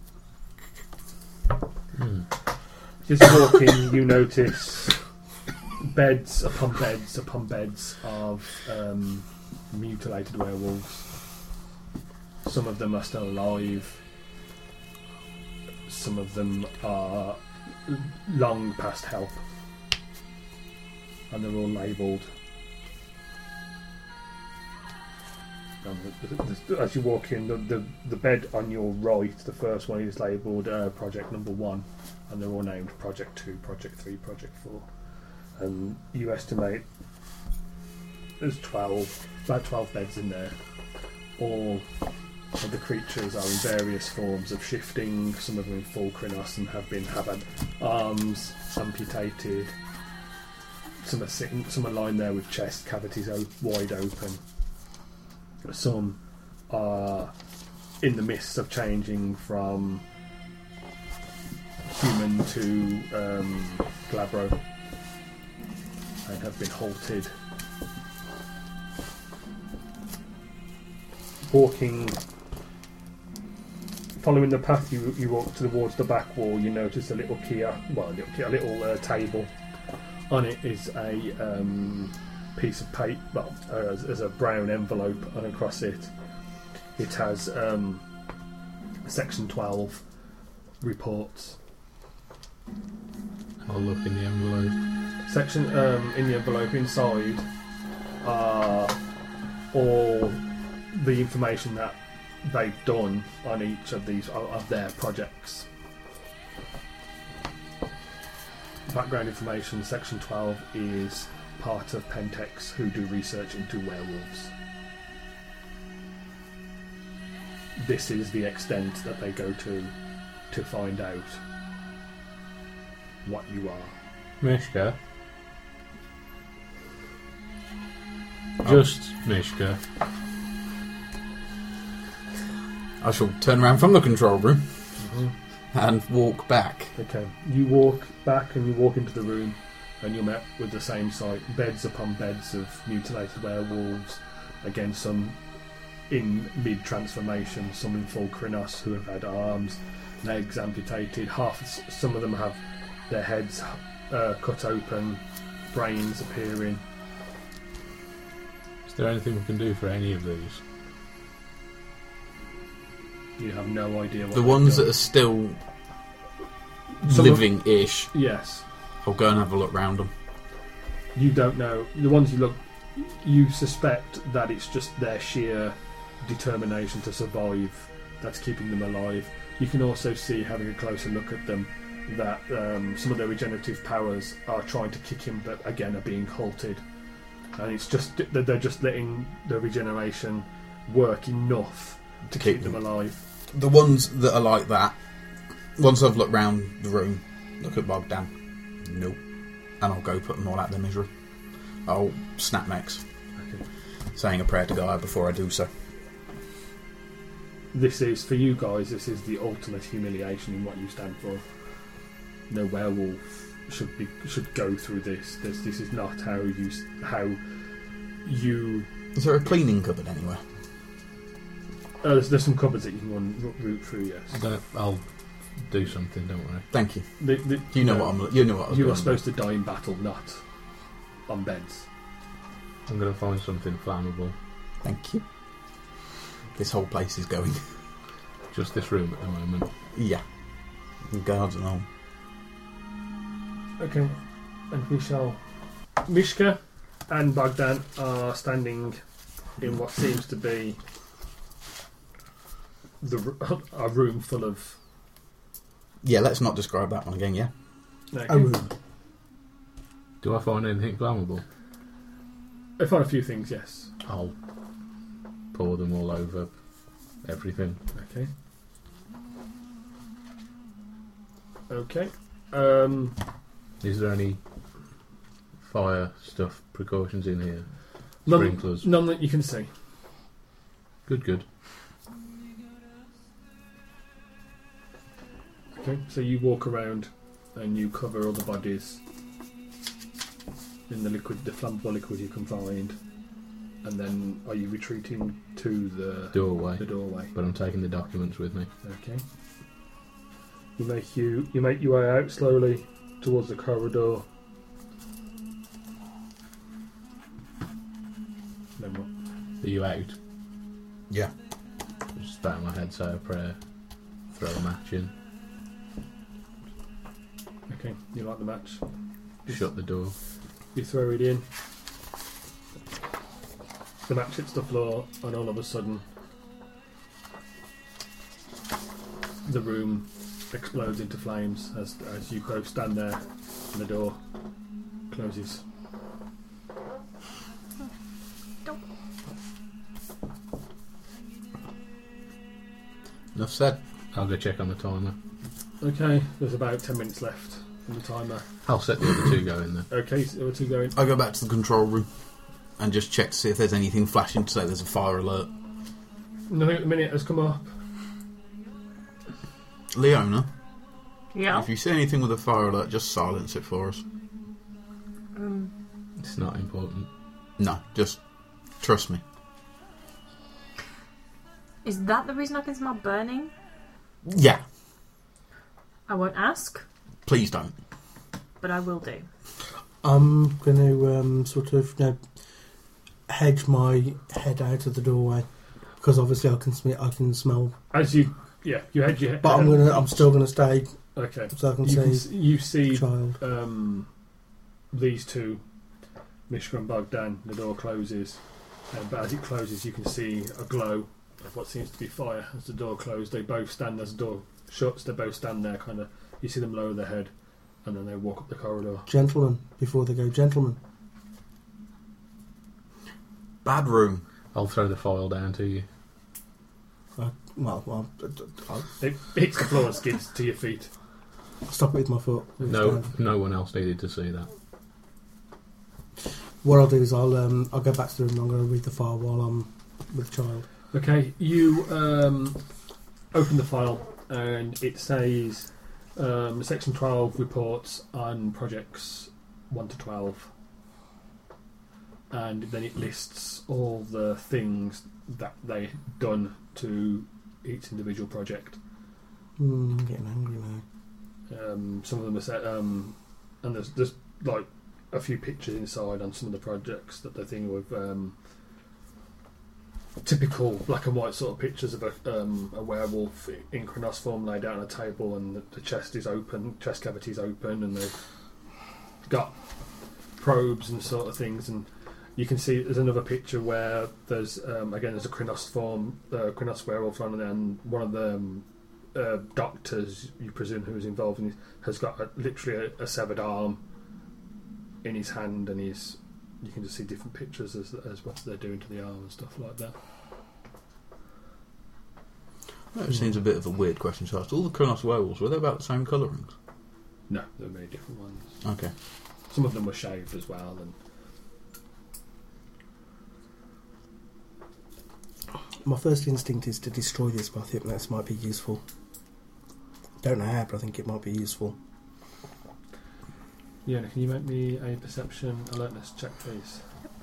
Just walk in, you notice beds upon beds upon beds of mutilated werewolves. Some of them are still alive. Some of them are long past help. And they're all labelled. As you walk in, the bed on your right, the first one is labelled Project Number 1, and they're all named Project 2, Project 3, Project 4. And you estimate there's about 12 beds in there. All of the creatures are in various forms of shifting. Some of them in full Krynos and have had arms amputated. Some are lying there with chest cavities wide open. Some are in the midst of changing from human to glabro, and have been halted. Following the path you walk towards the back wall, you notice a little table. On it is a piece of paper. Well, there's a brown envelope, and across it has Section 12 reports. I'll look in the envelope. Section in the envelope inside are all the information that they've done on each of these of their projects. Background information. Section 12 is part of Pentex who do research into werewolves. This is the extent that they go to find out what you are. Mishka. Just Mishka. I shall turn around from the control room and walk back. Okay, you walk back and you walk into the room and you're met with the same sight. Beds upon beds of mutilated werewolves. Again, some in mid-transformation, some in full Krynos who have had arms, legs amputated. Some of them have their heads cut open, brains appearing. Is there anything we can do for any of these? You have no idea what The they've ones done. that are still Some of- living-ish, Yes. I'll go and have a look round them. You don't know. The ones you look, you suspect that it's just their sheer determination to survive that's keeping them alive. You can also see, having a closer look at them, that some of their regenerative powers are trying to kick in, but again are being halted. And it's just that they're just letting the regeneration work enough to keep them alive. The ones that are like that, once I've looked round the room, look at Bogdan, nope, and I'll go put them all out of their misery. I'll snap necks, Okay. saying a prayer to God before I do so. This is, for you guys, this is the ultimate humiliation in what you stand for. No werewolf should go through this. This is not how you. Is there a cleaning cupboard anywhere? There's some cupboards that you can root through. Yes. I'll do something. Don't worry. Thank you. You know what you know what I was You are going supposed to die in battle, not on beds. I'm going to find something flammable. Thank you. This whole place is going. Just this room at the moment. Yeah. Guards and all. Okay, and we shall. Mishka and Bogdan are standing in what seems to be a room full of. Yeah, let's not describe that one again, yeah? A room. Do I find anything flammable? I found a few things, yes. I'll pour them all over everything. Okay. Okay. Is there any fire stuff, precautions in here? None Sprinklers? that you can see. Good. Okay, so you walk around and you cover all the bodies in the flammable liquid you can find, and then are you retreating to the Doorway. doorway? But I'm taking the documents with me. Okay. You make your way out slowly towards the corridor. Then what? Are you out? Yeah. Just bow my head, say a prayer, throw a match in, Okay, you light the match. shut the door. You throw it in. The match hits the floor, and all of a sudden, the room explodes into flames as you both stand there, and the door closes. Enough said. I'll go check on the timer. Okay, there's about 10 minutes left on the timer. I'll set the other two going then. Okay, so there were two going. I'll go back to the control room and just check to see if there's anything flashing to say there's a fire alert. Nothing at the minute has come up. Leona, Yeah. if you see anything with a fire alert, just silence it for us. It's not important. No, just trust me. Is that the reason I can smell burning? Yeah, I won't ask, please don't. but I will do. I'm going to sort of hedge my head out of the doorway because obviously I can smell. As you head your head. But I'm still gonna stay Okay. so I can You see you see child. these two, Mishka and Bogdan. The door closes, but as it closes, you can see a glow of what seems to be fire. As the door closed, they both stand. As the door shuts, they both stand there. Kind of, you see them lower their head, and then they walk up the corridor. Gentlemen, before they go, gentlemen, Bad room. I'll throw the file down to you. I'll It hits the floor and skids to your feet. stop it with my foot. No one else needed to see that. What I'll do is I'll go back to the room and I'm going to read the file while I'm with the child. Okay, you open the file and it says Section 12 reports on projects 1 to 12. And then it lists all the things that they've done to each individual project. I'm getting angry now. Some of them are set, and there's like a few pictures inside on some of the projects that they're thinking with typical black and white sort of pictures of a werewolf in Kronos form laid out on a table, and the chest is open, chest cavity is open, and they've got probes and sort of things. And you can see there's another picture where there's a Kronos form, Kronos werewolf on, and one of the doctors, you presume, who's involved in it, has got literally a severed arm in his hand, and you can just see different pictures as what they're doing to the arm and stuff like that. That seems a bit of a weird question to ask. All the Kronos werewolves, were they about the same colourings? No, there were many different ones. Okay. Some of them were shaved as well. And My first instinct is to destroy this, but I think this might be useful. Don't know how, but I think it might be useful. yeah, can you make me a perception alertness check, please?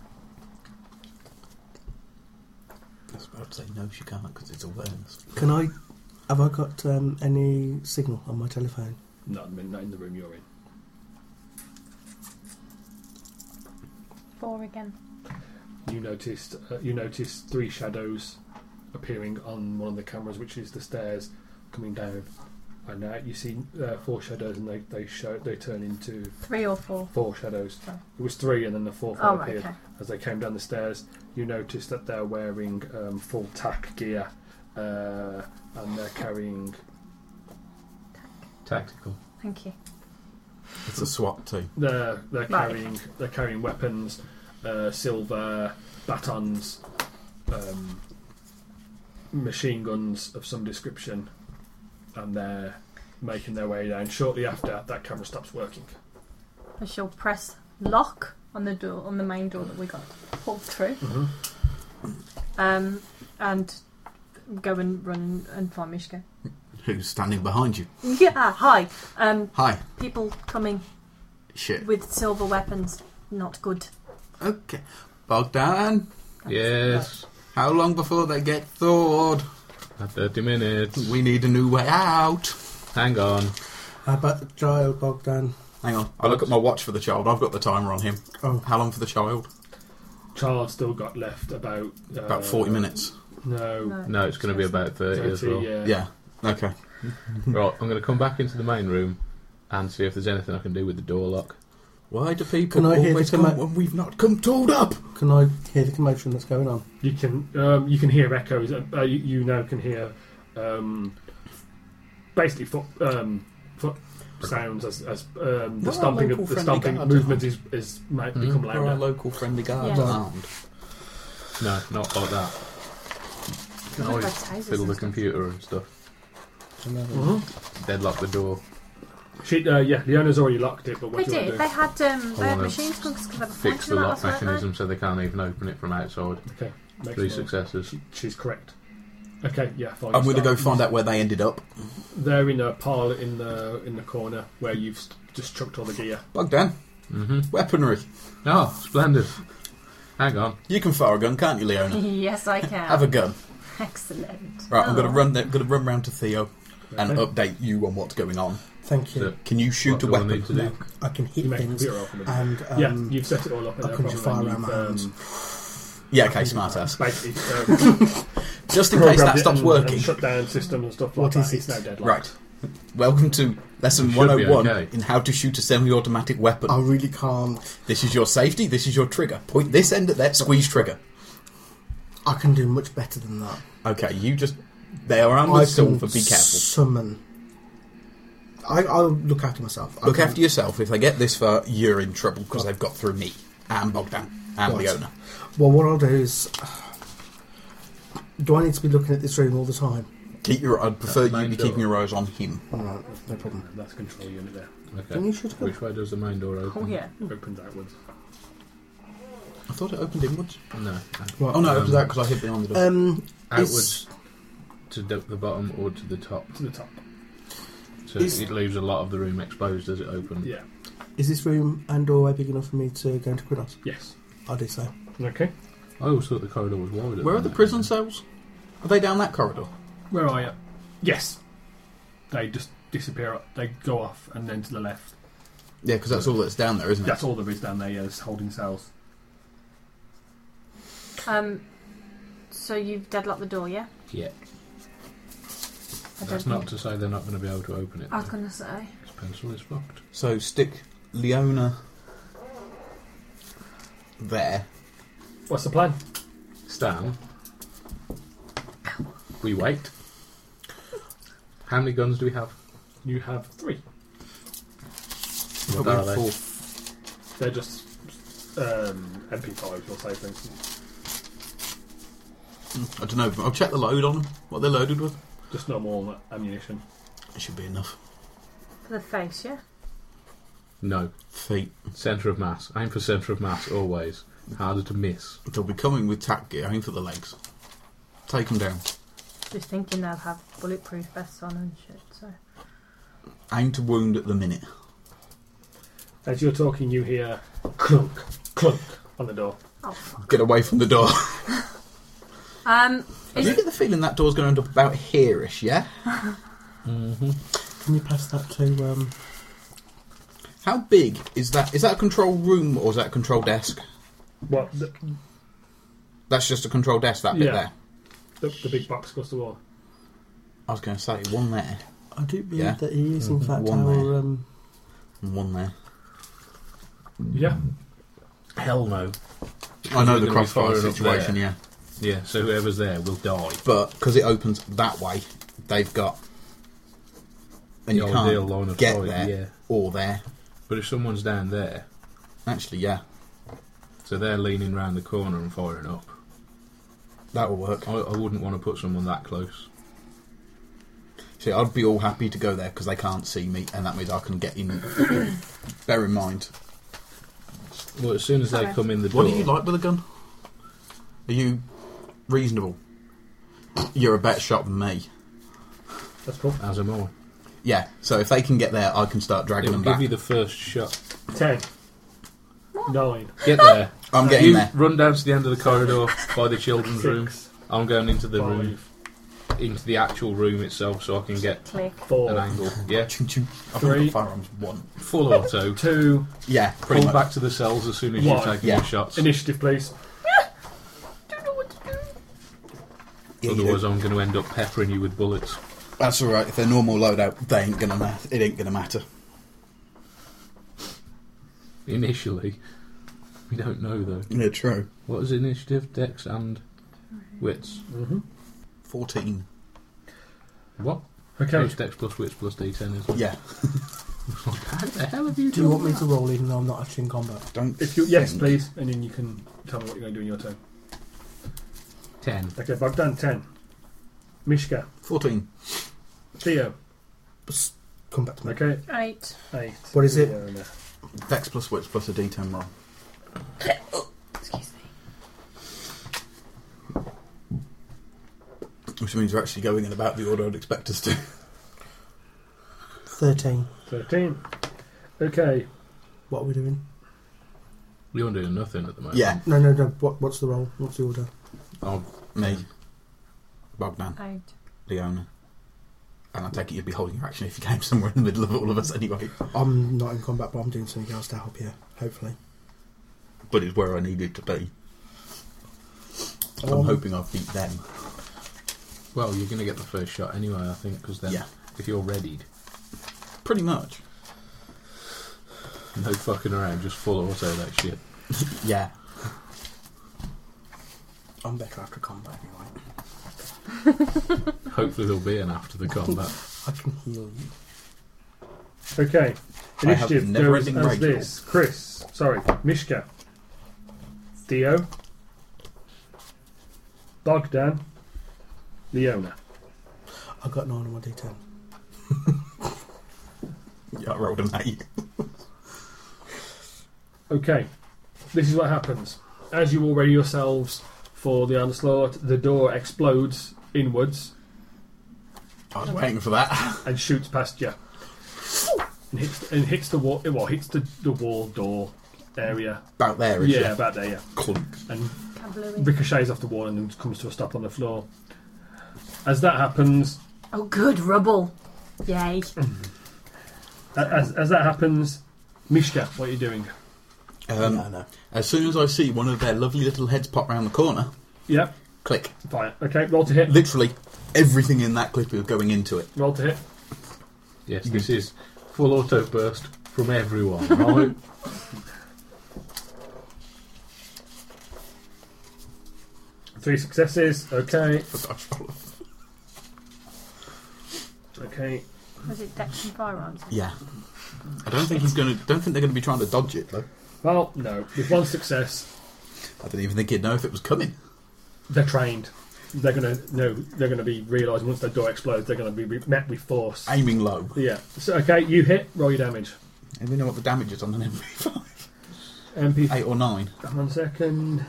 I was about to say no, she can't because it's awareness. Have I got any signal on my telephone? Not in the room you're in. 4 again. You noticed 3 shadows appearing on one of the cameras, which is the stairs coming down. And now you see 4 shadows, and they turn into 3 or 4? 4 shadows. Oh. It was 3, and then the 4th Oh, one right, appeared. okay. As they came down the stairs, you notice that they're wearing full tack gear, and they're carrying. Tactical. Thank you. It's a SWAT team. They're Right. carrying weapons, silver batons, machine guns of some description, and they're making their way down. Shortly after, that camera stops working. I shall press lock on the door, on the main door that we got pulled through, and go and run and find Mishka. Who's standing behind you? Yeah, hi. Hi. People coming Shit. with silver weapons. Not good. Okay. Bogdan, Yes. how long before they get thawed? 30 minutes. We need a new way out. Hang on. How about the child, Bogdan? Hang on. I look at my watch for the child. I've got the timer on him. Oh, How long for the child? Child still got left about 40 minutes. No, No, it's going to be about 30 as well. Yeah. Yeah. Okay. Right, I'm going to come back into the main room and see if there's anything I can do with the door lock. Why do people Can I hear always the come commo- when we've not come tooled up? can I hear the commotion that's going on? You can hear echoes. You now can hear basically foot sounds as the stomping local friendly stomping guards movement is might become Are our louder. local friendly guards Yeah. armed? No, not like that. You can Like always tasers fiddle and the stuff. computer and stuff. Mhm. Deadlock the door. Leona's already locked it, but what They do you want did. to They had wanna machine guns because they were Fix pointing the at lock us, weren't they? mechanism so they can't even open it from outside. do? Okay, makes 3 sense. successes. She's correct. Okay, yeah, fine. I'm going to go Start. find out where they ended up. They're in a pile in the corner where you've just chucked all the gear. Bogdan, Mm-hmm. weaponry. Oh, splendid. Hang on. You can fire a gun, can't you, Leona? Yes, I can. Have a gun. Excellent. Right, I'm Oh. going to run round to Theo and Okay. update you on what's going on. Thank you. So, Can you shoot what a do I weapon? need to do? I can hit You make a things, computer off of it. and Yeah, you've set it all up. I can just fire around my hands. Yeah, okay, smart ass. Basically, Just in case that programmed it stops and working. shut down systems and stuff like What that. is It's it? now deadlocked. Right. Welcome to lesson Should be 101 okay. in how to shoot a semi-automatic weapon. I really can't. This is your safety, this is your trigger. Point this end at that, squeeze trigger. I can do much better than that. Okay, you just... They are armed I with can silver, be careful. summon. I'll look after myself. I Look can- after yourself. If they get this far, you're in trouble because they've got through me. And Bogdan. And Right. Leona. Well, what I'll do is... Do I need to be looking at this room all the time? I'd prefer That's the you main be door. keeping your eyes on him. Alright, no problem. That's a control unit there. Okay. Then you should go. Which way does the main door open? Oh yeah. Opens outwards. I thought it opened inwards. No. Right. Oh no, it opens out because I hid behind the door. Outwards to the bottom or to the top. To the top. So Is- it leaves a lot of the room exposed as it opens. Yeah. Is this room and doorway big enough for me to go into Quidos? Yes. I do so. Okay. I always thought the corridor was wider. Where are than the that. prison cells? Are they down that corridor? Where are you? Yes. They just disappear. They go off and then to the left. Yeah, because that's all that's down there, isn't it? That's all there is down there. Yeah, is holding cells. So you've deadlocked the door, yeah? Yeah. I That's don't not think- to say they're not going to be able to open it. I was going to say. This pencil is locked. So stick Leona there. What's the plan? Stan. We wait. How many guns do we have? You have 3. What But we are have they? 4. They're just MP5s, you'll say, for instance. I don't know. I'll check the load on them. What they're loaded with. Just normal ammunition. It should be enough. For the face, yeah? No. Feet. Centre of mass. Aim for centre of mass, always. Harder to miss. They'll be coming with tack gear. Aim for the legs. Take them down. Just thinking they'll have bulletproof vests on and shit, so. Aim to wound at the minute. As you're talking, you hear clunk, clunk on the door. Oh, fuck. Get away from the door. Um, You get the feeling that door's going to end up about here-ish, yeah? Mm-hmm. Can you pass that to... How big is that? Is that a control room or is that a control desk? What? That's just a control desk, that bit Yeah. there. The big box across the wall. I was going to say, one there I do believe Yeah. that he is, in fact, One our... there. and one there. Yeah. Hell no. I know We're the gonna be crossfire firing up situation, there. yeah. Yeah, so whoever's there will die. But because it opens that way, they've got... And The you ideal can't line of get sight, there yeah. or there. But if someone's down there, Actually, yeah, so they're leaning round the corner and firing up, that'll work. I wouldn't want to put someone that close. See, I'd be all happy to go there because they can't see me, and that means I can get in. Bear in mind. Well, as soon as they Okay. come in the door... What do you like with a gun? Are you reasonable? You're a better shot than me. That's cool. As am I. Yeah, so if they can get there, I can start dragging It'll them give back. you the first shot. 10. 9. Get there. I'm getting You there. run down to the end of the corridor by the children's room. 6. I'm going into the 5. room, into the actual room itself, so I can get click. 4. an angle. Yeah, Choo choo. I've 3. got firearms. 1. full auto. 2. Yeah, pretty Pull much. back to the cells as soon as One. you've taken Yeah. your shots. Initiative, please. Don't know what to do. Yeah, you Otherwise, do. I'm going to end up peppering you with bullets. That's all right. If they're normal loadout, they ain't gonna matter. It ain't gonna matter. Initially, we don't know though. Yeah, true. What is initiative, dex, and wits? Mm-hmm. 14. What? Okay. No, it's dex plus wits plus d10, isn't it? Yeah. How the hell have you Do you done want me that? to roll even though I'm not actually in combat? Don't. If you yes, think- please, and then you can tell me what you're going to do in your turn. 10. Okay, Bogdan 10. Mishka, 14. Theo. Just come back to me. Okay, 8. 8. What is it? Yeah, Dex plus wits plus a d10 roll. Excuse me. Which means we're actually going in about the order I'd expect us to. 13. 13. Okay, What are we doing? You're doing nothing at the moment. Yeah, No. What's the roll? What's the order? Oh, me, Bogdan, 8. Leona. And I take it you'd be holding your action if you came somewhere in the middle of all of us anyway. I'm not in combat, but I'm doing something else to help you, hopefully. But it's where I needed to be. I'm hoping I've beat them. well, you're going to get the first shot anyway, I think, because then Yeah. if you're readied, Pretty much. no fucking around, just full auto that shit. Yeah. I'm better after combat anyway. Hopefully there'll be an after the combat. I can heal you. okay. I have Initiative never goes ending as rage this. Chris, sorry, Mishka. Theo, Bogdan, Leona. I got 9 on my D10. Yeah, I rolled an 8. Okay, this is what happens. As you all ready yourselves for the onslaught, the door explodes inwards I was waiting for that. and shoots past you. And hits the wall. Well, hits the wall door area. About there, is Yeah, about there. Yeah, Clunk. and Kablooey. ricochets off the wall and then comes to a stop on the floor. As that happens, Oh, good rubble! Yay! as that happens, Mishka, what are you doing? No. As soon as I see one of their lovely little heads pop round the corner, Yep, click. fine. Okay, roll to hit. Literally everything in that clip is going into it. Roll to hit. Yes, this is full auto burst from everyone, right? Three successes. Okay. Okay. Was it Dex and Firearms? Yeah. I don't think they're going to be trying to dodge it though. Well, no. With one success, I don't even think he'd know if it was coming. they're trained. They're gonna know. They're gonna be realising once the door explodes, they're gonna be met with force. Aiming low. Yeah. So okay, you hit. Roll your damage. And we know what the damage is on an MP5. MP. 8 or 9. 1 second.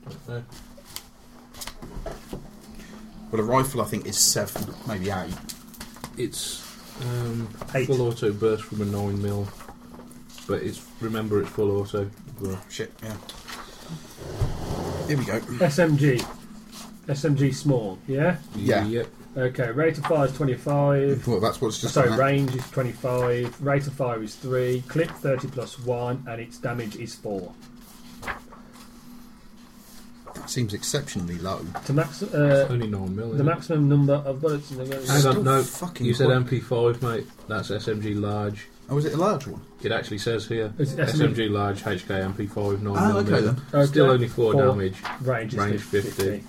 But a rifle I think is 7, maybe 8. It's 8. full auto burst from a 9mm, but remember it's full auto. Well, Shit, yeah. Here we go. SMG. SMG small. Yeah. Yeah. Yep. Okay. Rate of fire is 25. Well, that's what's just Sorry, on that. range is 25. Rate of fire is 3. Clip 30 plus 1, and its damage is 4. That seems exceptionally low. To max. It's only 9mm. The isn't it? maximum number of bullets in the gun. Hang Still on, no. fucking You said quick. MP5, mate. That's SMG large. Oh, is it a large one? It actually says here Is it SMG? SMG large HK MP5 9mm. Oh, okay then. Okay. Still only 4 4. damage. Range is Range 50. 50.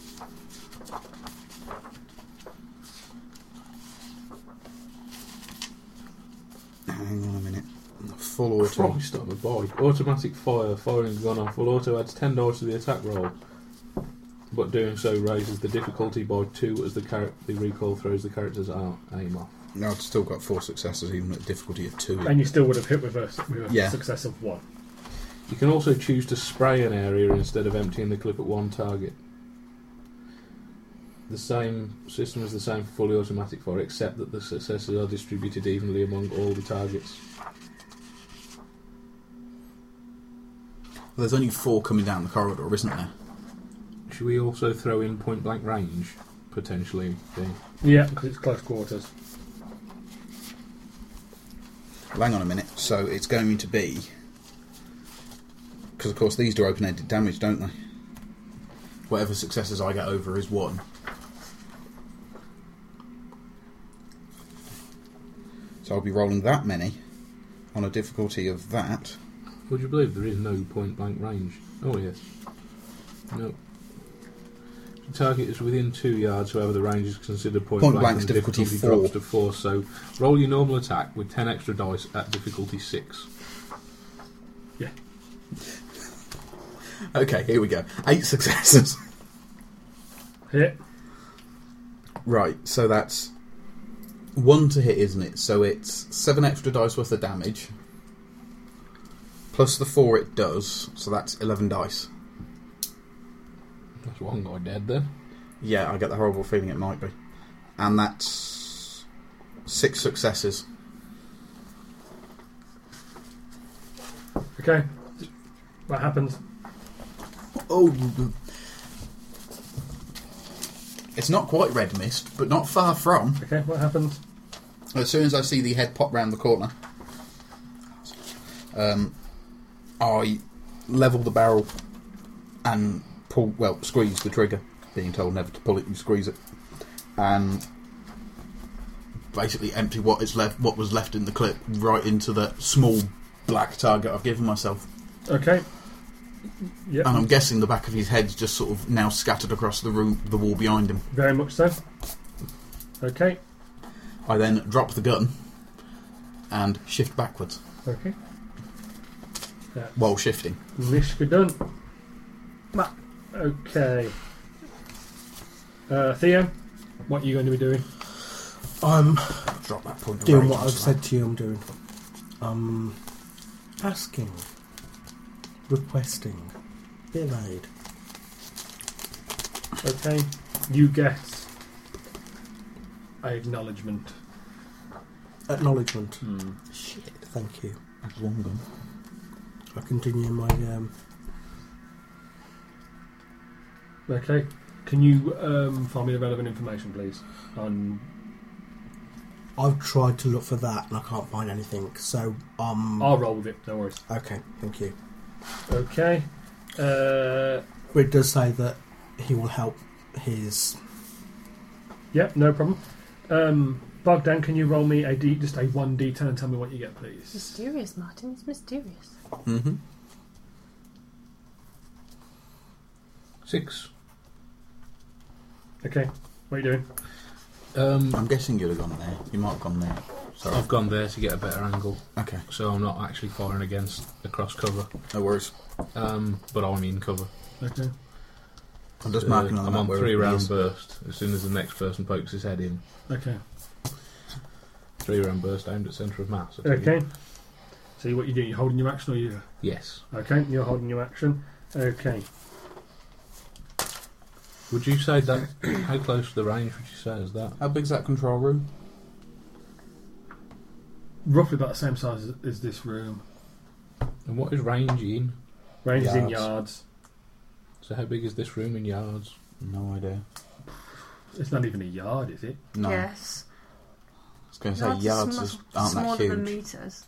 Hang on a minute. Full auto. Christ on the bike. Automatic fire. Firing a gun on full auto adds 10 dice to the attack roll. But doing so raises the difficulty by 2 as the recoil throws the character's aim off. No, I've still got 4 successes, even at a difficulty of 2. And you still would have hit with a Yeah. success of 1. You can also choose to spray an area instead of emptying the clip at one target. The same system is the same for fully automatic fire, except that the successes are distributed evenly among all the targets. Well, there's only 4 coming down the corridor, isn't there? Should we also throw in point blank range, potentially? Yeah, because it's close quarters. Well, hang on a minute. So it's going to be... Because, of course, these do open-ended damage, don't they? Whatever successes I get over is 1. So I'll be rolling that many on a difficulty of that. Would you believe there is no point blank range? Oh, yes. No. The target is within 2 yards, however, the range is considered point blank blank's and the difficulty drops to 4. So roll your normal attack with 10 extra dice at difficulty 6. Yeah. Okay, here we go. 8 successes. Hit. Right, so that's 1 to hit, isn't it? So it's 7 extra dice worth of damage. Plus the 4 it does, so that's 11 dice. That's one guy dead then. Yeah, I get the horrible feeling it might be. And that's 6 successes. Okay. What happens? Oh, it's not quite red mist, but not far from. Okay, what happens? As soon as I see the head pop round the corner, I level the barrel and squeeze the trigger. Being told never to pull it, you squeeze it, and basically empty what was left in the clip right into the small black target I've given myself. Okay. Yep. And I'm guessing the back of his head's just sort of now scattered across the room, the wall behind him. Very much so. Okay. I then drop the gun and shift backwards Okay. while shifting. Mishka done. Well, Okay. Theo, what are you going to be doing? I'm Drop that point of doing rage what I've onto said to you I'm doing. Asking. Requesting. Bit of aid. Okay. You get an acknowledgement. Acknowledgement. Shit. Thank you. That's one gun. I continue my... Okay. Can you find me the relevant information, please? I've tried to look for that and I can't find anything, so... I'll roll with it, no worries. Okay, thank you. Okay. But it does say that he will help his... Yep, no problem. Bogdan, can you roll me just a 1d10 and tell me what you get, please? mysterious, Martin. It's mysterious. Mm-hmm. 6. Okay. What are you doing? I'm guessing you'd have gone there. You might have gone there. Sorry. I've gone there to get a better angle, Okay. so I'm not actually firing against across cover. No worries. But I'm in cover. Okay. I'm just marking on the I'm map on where 3 it round is. burst. As soon as the next person pokes his head in, Okay. 3 round burst aimed at centre of mass. I tell you. Okay. So what you doing? You holding your action or you? Yes. Okay, you're holding your action. Okay. Would you say that? How close to the range would you say is that? How big's that control room? Roughly about the same size as this room. And what is range in? Range is in Yards. yards. So how big is this room in yards? No idea. It's not even a yard, is it? No. Yes. I was going to say yards aren't smaller that than huge. meters.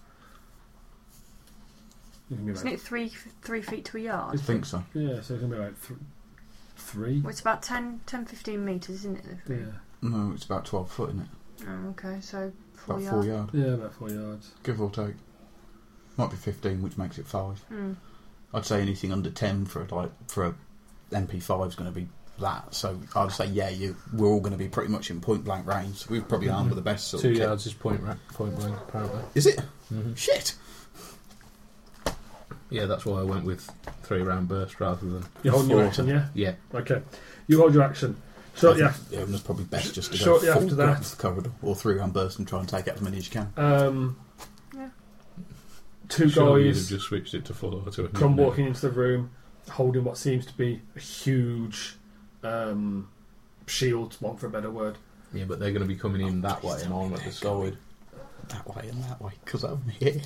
It's gonna be Isn't about, it 3 feet to a yard? I think so. yeah, so it's going to be about 3. Well, it's about 10, 15 metres, isn't it? Yeah. No, it's about 12 foot, isn't it? Oh, okay, so 4 About yards. 4 yard. Yeah, about 4 yards. Give or take. Might be 15, which makes it 5. Mm. I'd say anything under 10 for a MP5 is going to be that. So I'd say, yeah, we're all going to be pretty much in point blank range. So we're probably armed with the best sort 2 of kit. yards is point blank, apparently. Is it? Mm-hmm. Shit! Yeah, that's why I went with 3 round burst rather than. You're holding your 4. action, yeah? Yeah. Okay. You hold your action. Shortly after. Yeah, it's probably best just to go Shortly full after gut that- into the corridor or 3 round burst and try and take out as many as you can. Yeah. Two Surely you'd have guys just switched it to full auto. come walking into the room holding what seems to be a huge shield, one for a better word. Yeah, but they're going to be coming in that way and I'm at the side. That way and that way, because I'm here.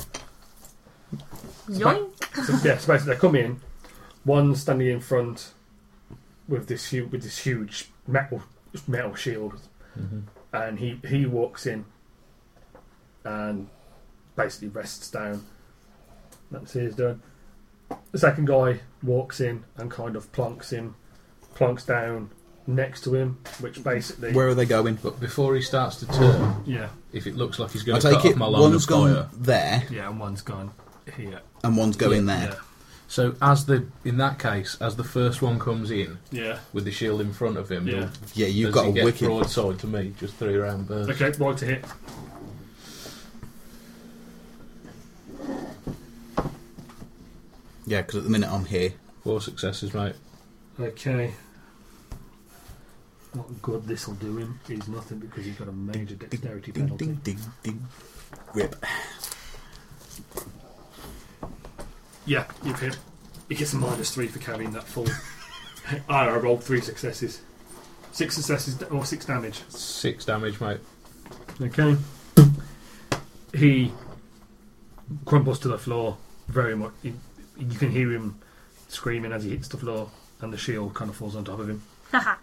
Yoink! So, yeah, so basically they come in, one standing in front with this huge metal shield, Mm-hmm. and he walks in and basically rests down. That's his done. The second guy walks in and kind of plonks down next to him, which basically Where are they going? But before he starts to turn, yeah, if it looks like he's I going to take cut it off my line of one's fire. gone there yeah, and one's gone here. and one's going Yeah, there. So in that case, as the first one comes in yeah. with the shield in front of him, Yeah. Yeah, you've does got he a get wicked. broadside to me, just 3 round burst. Okay, right to hit. Yeah, because at the minute I'm here. 4 successes, mate. Okay. What good this will do him is nothing because he's got a major dexterity Ding, penalty. ding, ding, ding. Rip. Yeah, you've hit. He gets a -3 for carrying that full. I rolled 3 successes. 6 successes or 6 damage. 6 damage, mate. Okay. He crumbles to the floor very much. You can hear him screaming as he hits the floor, and the shield kind of falls on top of him. Haha.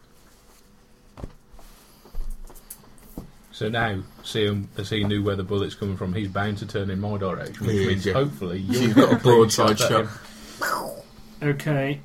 So now, as he knew where the bullet's coming from, he's bound to turn in my direction, which He is, means yeah. hopefully You've you've got a got a clean broadside shot at shot. him. Okay.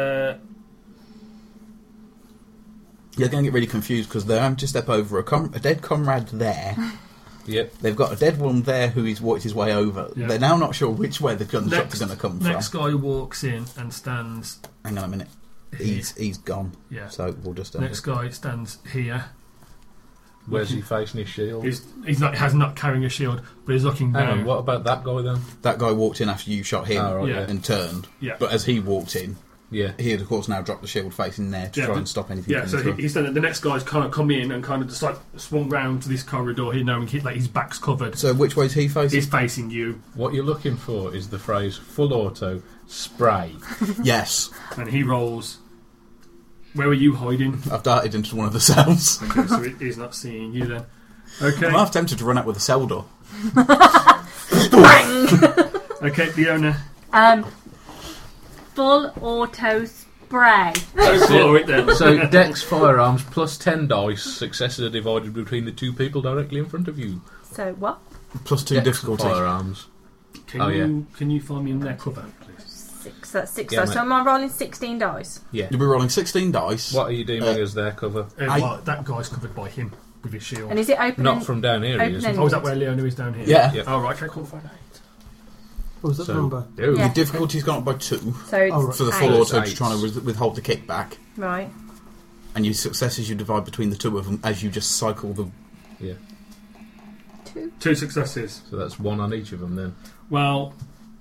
You're going to get really confused because they're having to step over a dead comrade there. Yep. They've got a dead one there who he's walked his way over. Yeah. They're now not sure which way the gunshots are going to come Next from. guy walks in and stands Hang on a minute. here. He's gone. Yeah. So we'll just. Next guy stands here. Where's he facing his shield? He's not carrying a shield, but he's looking Hang down. on, what about that guy then? That guy walked in after you shot him Oh, right, Yeah. and turned. Yeah. But as he walked in, Yeah. he had, of course, now dropped the shield facing there to Yeah, try but- and stop anything Yeah, coming so through. he's done it. The next guy's kind of come in and kind of just like swung round to this corridor here, knowing like his back's covered. So which way's he facing? He's facing you, What you're looking for is the phrase full auto spray. Yes. and he rolls. Where were you hiding? I've darted into one of the cells. Okay, so he's not seeing you then. Okay, I'm half tempted to run out with a cell door. okay, Leona. Full auto spray. Go for it then. So Dex firearms plus 10 dice. Successes are divided between the two people directly in front of you. So what? Plus 2 Dex difficulty. firearms. Can you find me in their cover, please? 6. That's 6 Yeah, dice. mate. So am I rolling 16 dice? Yeah. You'll be rolling 16 dice. What are you deeming as their cover? Well, that guy's covered by him with his shield. And is it open? Not from down here, he open isn't. Oh, is that where Leona is down here? Yeah. Yeah. Oh, right, okay, cool. 5, 8. What was that So, number? no. Yeah. Your difficulty's gone up by 2 So it's Oh, right. for the full 8. auto to Eight. try to withhold the kickback. Right. And your successes you divide between the two of them as you just cycle them. Yeah. 2. 2 successes. So that's 1 on each of them then. Well,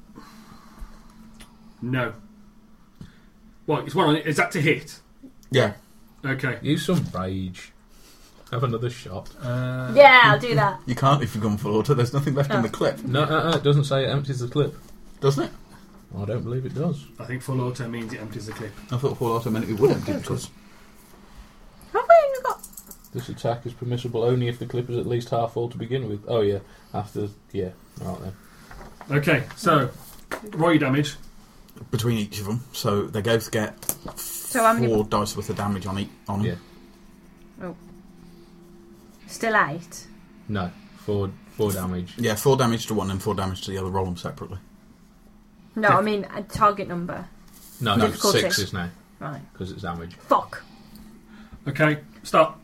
no. Well, it's 1 on it. Is that to hit? Yeah. Okay. Use some rage. Have another shot. Yeah, I'll do that. You can't if you've gone full auto. There's nothing left in the clip, No, it doesn't say it empties the clip. doesn't it? I don't believe it does. I think full auto means it empties the clip. I thought full auto meant it would empty the clip. Have we only got? This attack is permissible only if the clip is at least half full to begin with. Oh yeah, after right then. Okay, so roll your damage. Between each of them. So they both get So how many? 4 dice worth of damage on each. On Yeah. Still 8. No, 4 damage. Yeah, 4 damage to one and 4 damage to the other. Roll them separately. No, I mean a target number. No, No. it's Difficulty. 6 now Right. because it's damage. Fuck. Okay, stop.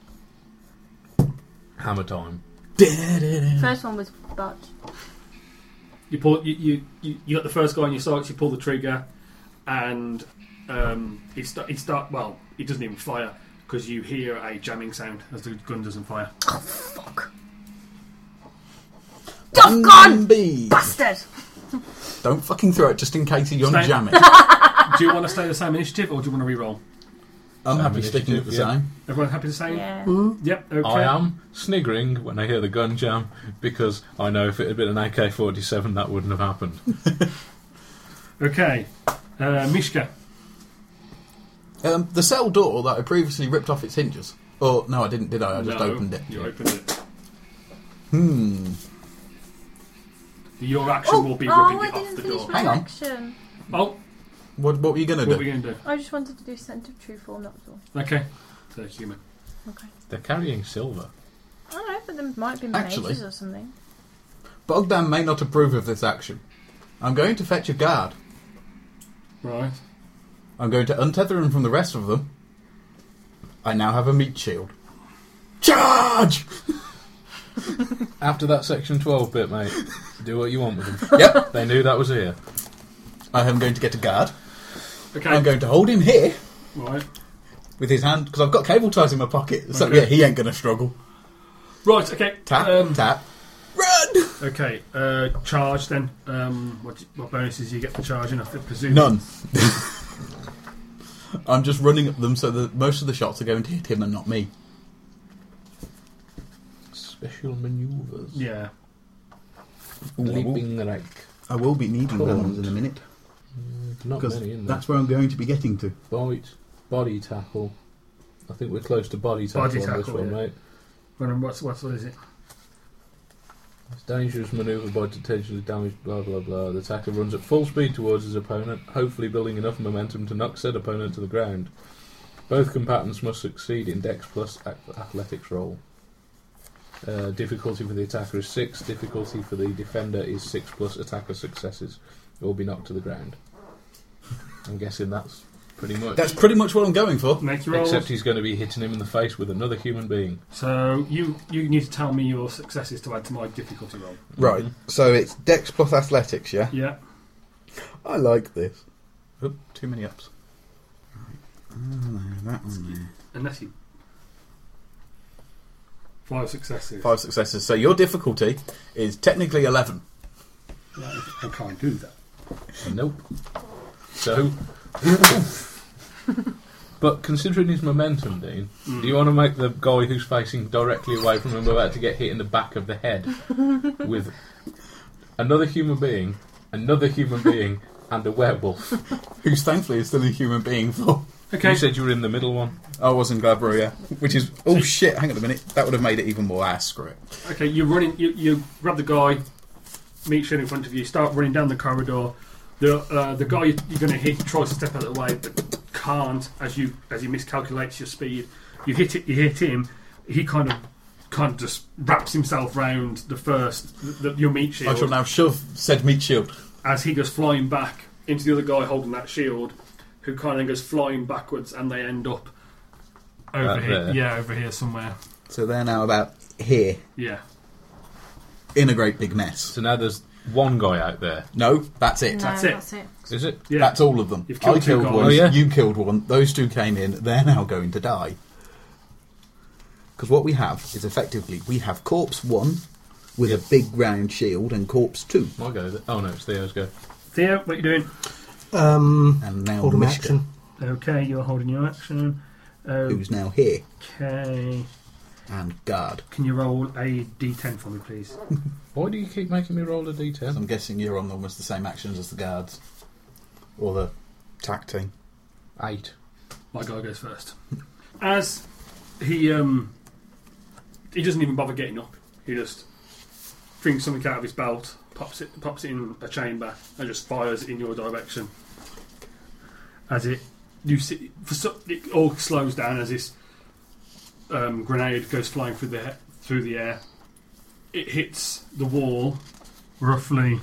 Hammer time. First one was but. You pull. You got the first guy in your sights. You pull the trigger, and he start. Well, it doesn't even fire because you hear a jamming sound as the gun doesn't fire. Oh fuck. Duff gun! B. Bastard! Don't fucking throw it just in case you Stay- jam it. Do you want to stay the same initiative, or do you want to re-roll? I'm Same happy sticking with the initiative, same. Everyone happy the same? Yeah. Yep. Okay. I am sniggering when I hear the gun jam because I know if it had been an AK-47 that wouldn't have happened. Okay. Mishka. The cell door that I previously ripped off its hinges. Oh, no, I didn't, did I? I just No, opened it. You opened it. Your action will be ripping I it off didn't the finish door. my Hang on. action. Oh, What were you going to what are do? we going to do? I just wanted to do scent of truth or not at all. Okay. So human. Okay. They're carrying silver. I don't know, but there might be Actually- mages or something. Bogdan may not approve of this action. I'm going to fetch a guard. Right. I'm going to untether him from the rest of them. I now have a meat shield. Charge! After that section 12 bit, mate, do what you want with them. Yep. They knew that was here. I am going to get a guard. Okay. I'm going to hold him here Right. with his hand, because I've got cable ties in my pocket. So, Okay. yeah, he ain't going to struggle. Right. Okay. Tap, tap, run! Okay. Charge then. What bonuses do you get for charging? I presume None. I'm just running at them so that most of the shots are going to hit him and not me. Special manoeuvres. Yeah. Leaping like I will be needing Cool. those in a minute. not Because many in there. that's where I'm going to be getting to. Bite, body tackle. I think we're close to body tackle Body on this tackle, one, yeah. mate. What is it? It's dangerous manoeuvre by potentially damaged, blah blah blah. The attacker runs at full speed towards his opponent, hopefully building enough momentum to knock said opponent to the ground. Both combatants must succeed in Dex plus athletics roll. Difficulty for the attacker is 6, difficulty for the defender is 6 plus attacker successes. It will be knocked to the ground. I'm guessing that's pretty much. That's pretty much what I'm going for. Make your rolls. Except he's going to be hitting him in the face with another human being. So you need to tell me your successes to add to my difficulty roll. Right, so it's Dex plus athletics, yeah? Yeah. I like this. Oop, too many ups. Right. That one there. Unless you. 5 successes. 5 successes. So your difficulty is technically 11. I can't do that. Nope. So, But considering his momentum, Dean, do you want to make the guy who's facing directly away from him about to get hit in the back of the head with another human being, and a werewolf? Who's thankfully is still a human being for. Okay. You said you were in the middle one. I was in Glabro, yeah. Which is... Oh, shit, hang on a minute. That would have made it even more ass, screw it. Okay, you're running. You grab the guy, meet Shin in front of you, start running down the corridor. The guy you're going to hit tries to step out of the way, but can't as he miscalculates your speed. You hit him. He kind of just wraps himself round the first your meat shield. I shall now shove said meat shield as he goes flying back into the other guy holding that shield, who kind of goes flying backwards, and they end up over here. There. Yeah, over here somewhere. So they're now about here Yeah. in a great big mess. So now there's one guy out there. No, that's it. No, That's it. That's it. Is it? Yeah. That's all of them. You've killed I two killed guys. one. Oh, yeah? You killed one. Those two came in. They're now going to die. Because what we have is effectively we have corpse 1 with a big round shield and corpse 2. I'll go. Oh no, it's Theo's go. Theo, what are you doing? And now Hold 'em Mishka, action. Okay, you're holding your action. who's now here. Okay. And guard. Can you roll a d10 for me, please? Why do you keep making me roll a So d10? I'm guessing you're on almost the same actions as the guards. Or the tack team. 8. My guy goes first. As he doesn't even bother getting up. He just brings something out of his belt, pops it in a chamber, and just fires in your direction. As it all slows down as this grenade goes flying through the air. It hits the wall roughly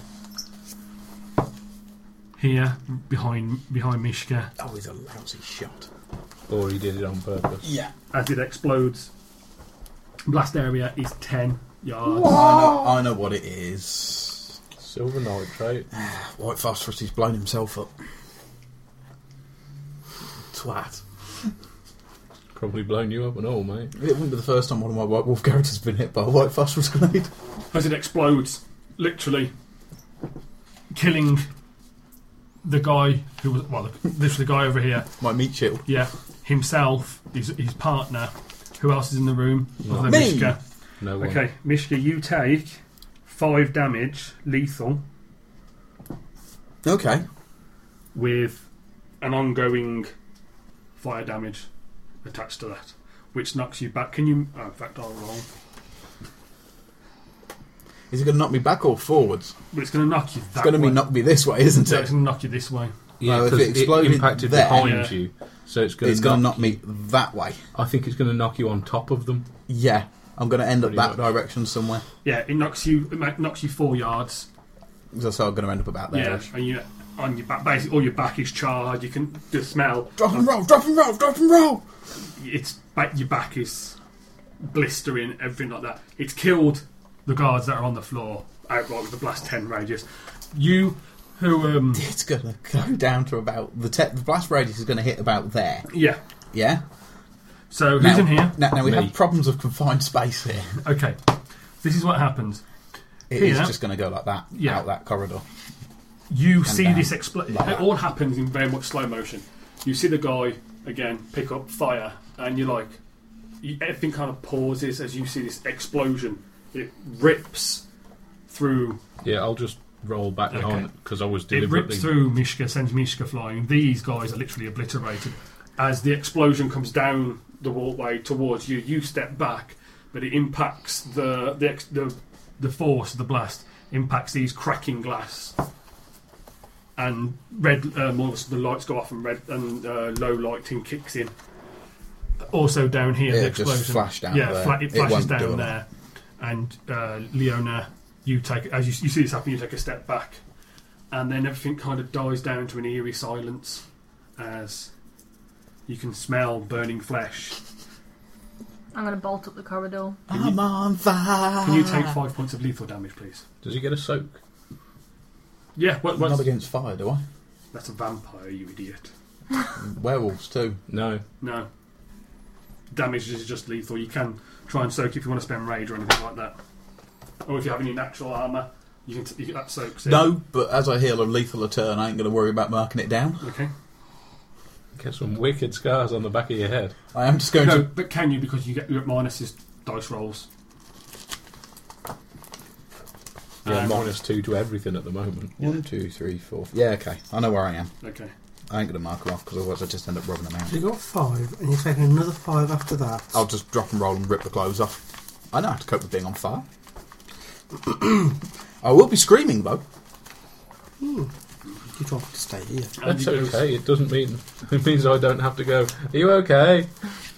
here behind Mishka. Oh, he's a lousy shot. Or he did it on purpose. Yeah. As it explodes. Blast area is 10 yards. I know what it is. Silver nitrate. White phosphorus, he's blown himself up. Twat. Probably blown you up and all, mate. It wouldn't be the first time one of my White Wolf characters has been hit by a white phosphorus grenade. As it explodes, literally killing the guy who was, well, this is the guy over here. My meat shield. Yeah, himself, his partner. Who else is in the room? No. Other than Me! Mishka. No one. Okay, Mishka, you take 5 damage, lethal, Okay. with an ongoing fire damage attached to that, which knocks you back. Can you? Oh, in fact, I'll roll. Is it going to knock me back or forwards? But it's going to knock you that It's going to way. be knock me this way, isn't Yeah, it? it's going to knock you this way. Yeah, Well, if because it exploded impacted there- behind Yeah. you. So it's going It's to going to knock me that way. I think it's going to knock you on top of them. Yeah. I'm going to end up Pretty that much. direction somewhere. Yeah, it knocks you 4 yards. So I'm going to end up about there. Yeah, and you on your back, basically all your back is charred. You can the smell. Drop and roll, drop and roll, drop and roll! Your back is blistering, everything like that. It's killed the guards that are on the floor outright with the blast 10 radius. You who It's going to go down to about... The blast radius is going to hit about there. yeah. Yeah? So who's in here? Now we Me. have problems of confined space here. Okay, this is what happens. It is Here. just going to go like that, Yeah. out that corridor. You see down. this explode. Like It that. all happens in very much slow motion. You see the guy again pick up fire, and you're like, everything kind of pauses as you see this explosion. It rips through. Yeah, I'll just roll back Okay. behind because I was It deliberately. rips through Mishka, sends Mishka flying. These guys are literally obliterated. As the explosion comes down the walkway towards you, you step back, but it impacts the force of the blast impacts these cracking glass, and red. More of the lights go off, and red and low lighting kicks in. Also down here, the It explosion. just flashed down yeah, there. it It flashes won't do down it. there, and Leona, you take as you see this happen, you take a step back, and then everything kind of dies down to an eerie silence as you can smell burning flesh. I'm going to bolt up the corridor. I'm on fire! Can you take 5 points of lethal damage, please? Does he get a soak? Yeah, Not against fire, do I? that's a vampire, you idiot. Werewolves too. No. No. Damage is just lethal. You can try and soak if you want to spend rage or anything like that. Or if you have any natural armour, you can that soaks in. No, but as I heal a lethal a turn, I ain't going to worry about marking it down. Okay. Get some wicked scars on the back of your head. I am just going No, to. but can you, because you get minus his dice rolls. Yeah, -2 to everything at the moment. 1, 2, 3, 4. Yeah, okay. I know where I am. Okay. I ain't going to mark them off because otherwise I just end up rubbing them out. So you got 5, and you're taking another 5 after that. I'll just drop and roll and rip the clothes off. I know how to cope with being on fire. I will be screaming though. You told me to stay here. That's okay. It doesn't mean it means I don't have to go. Are you okay?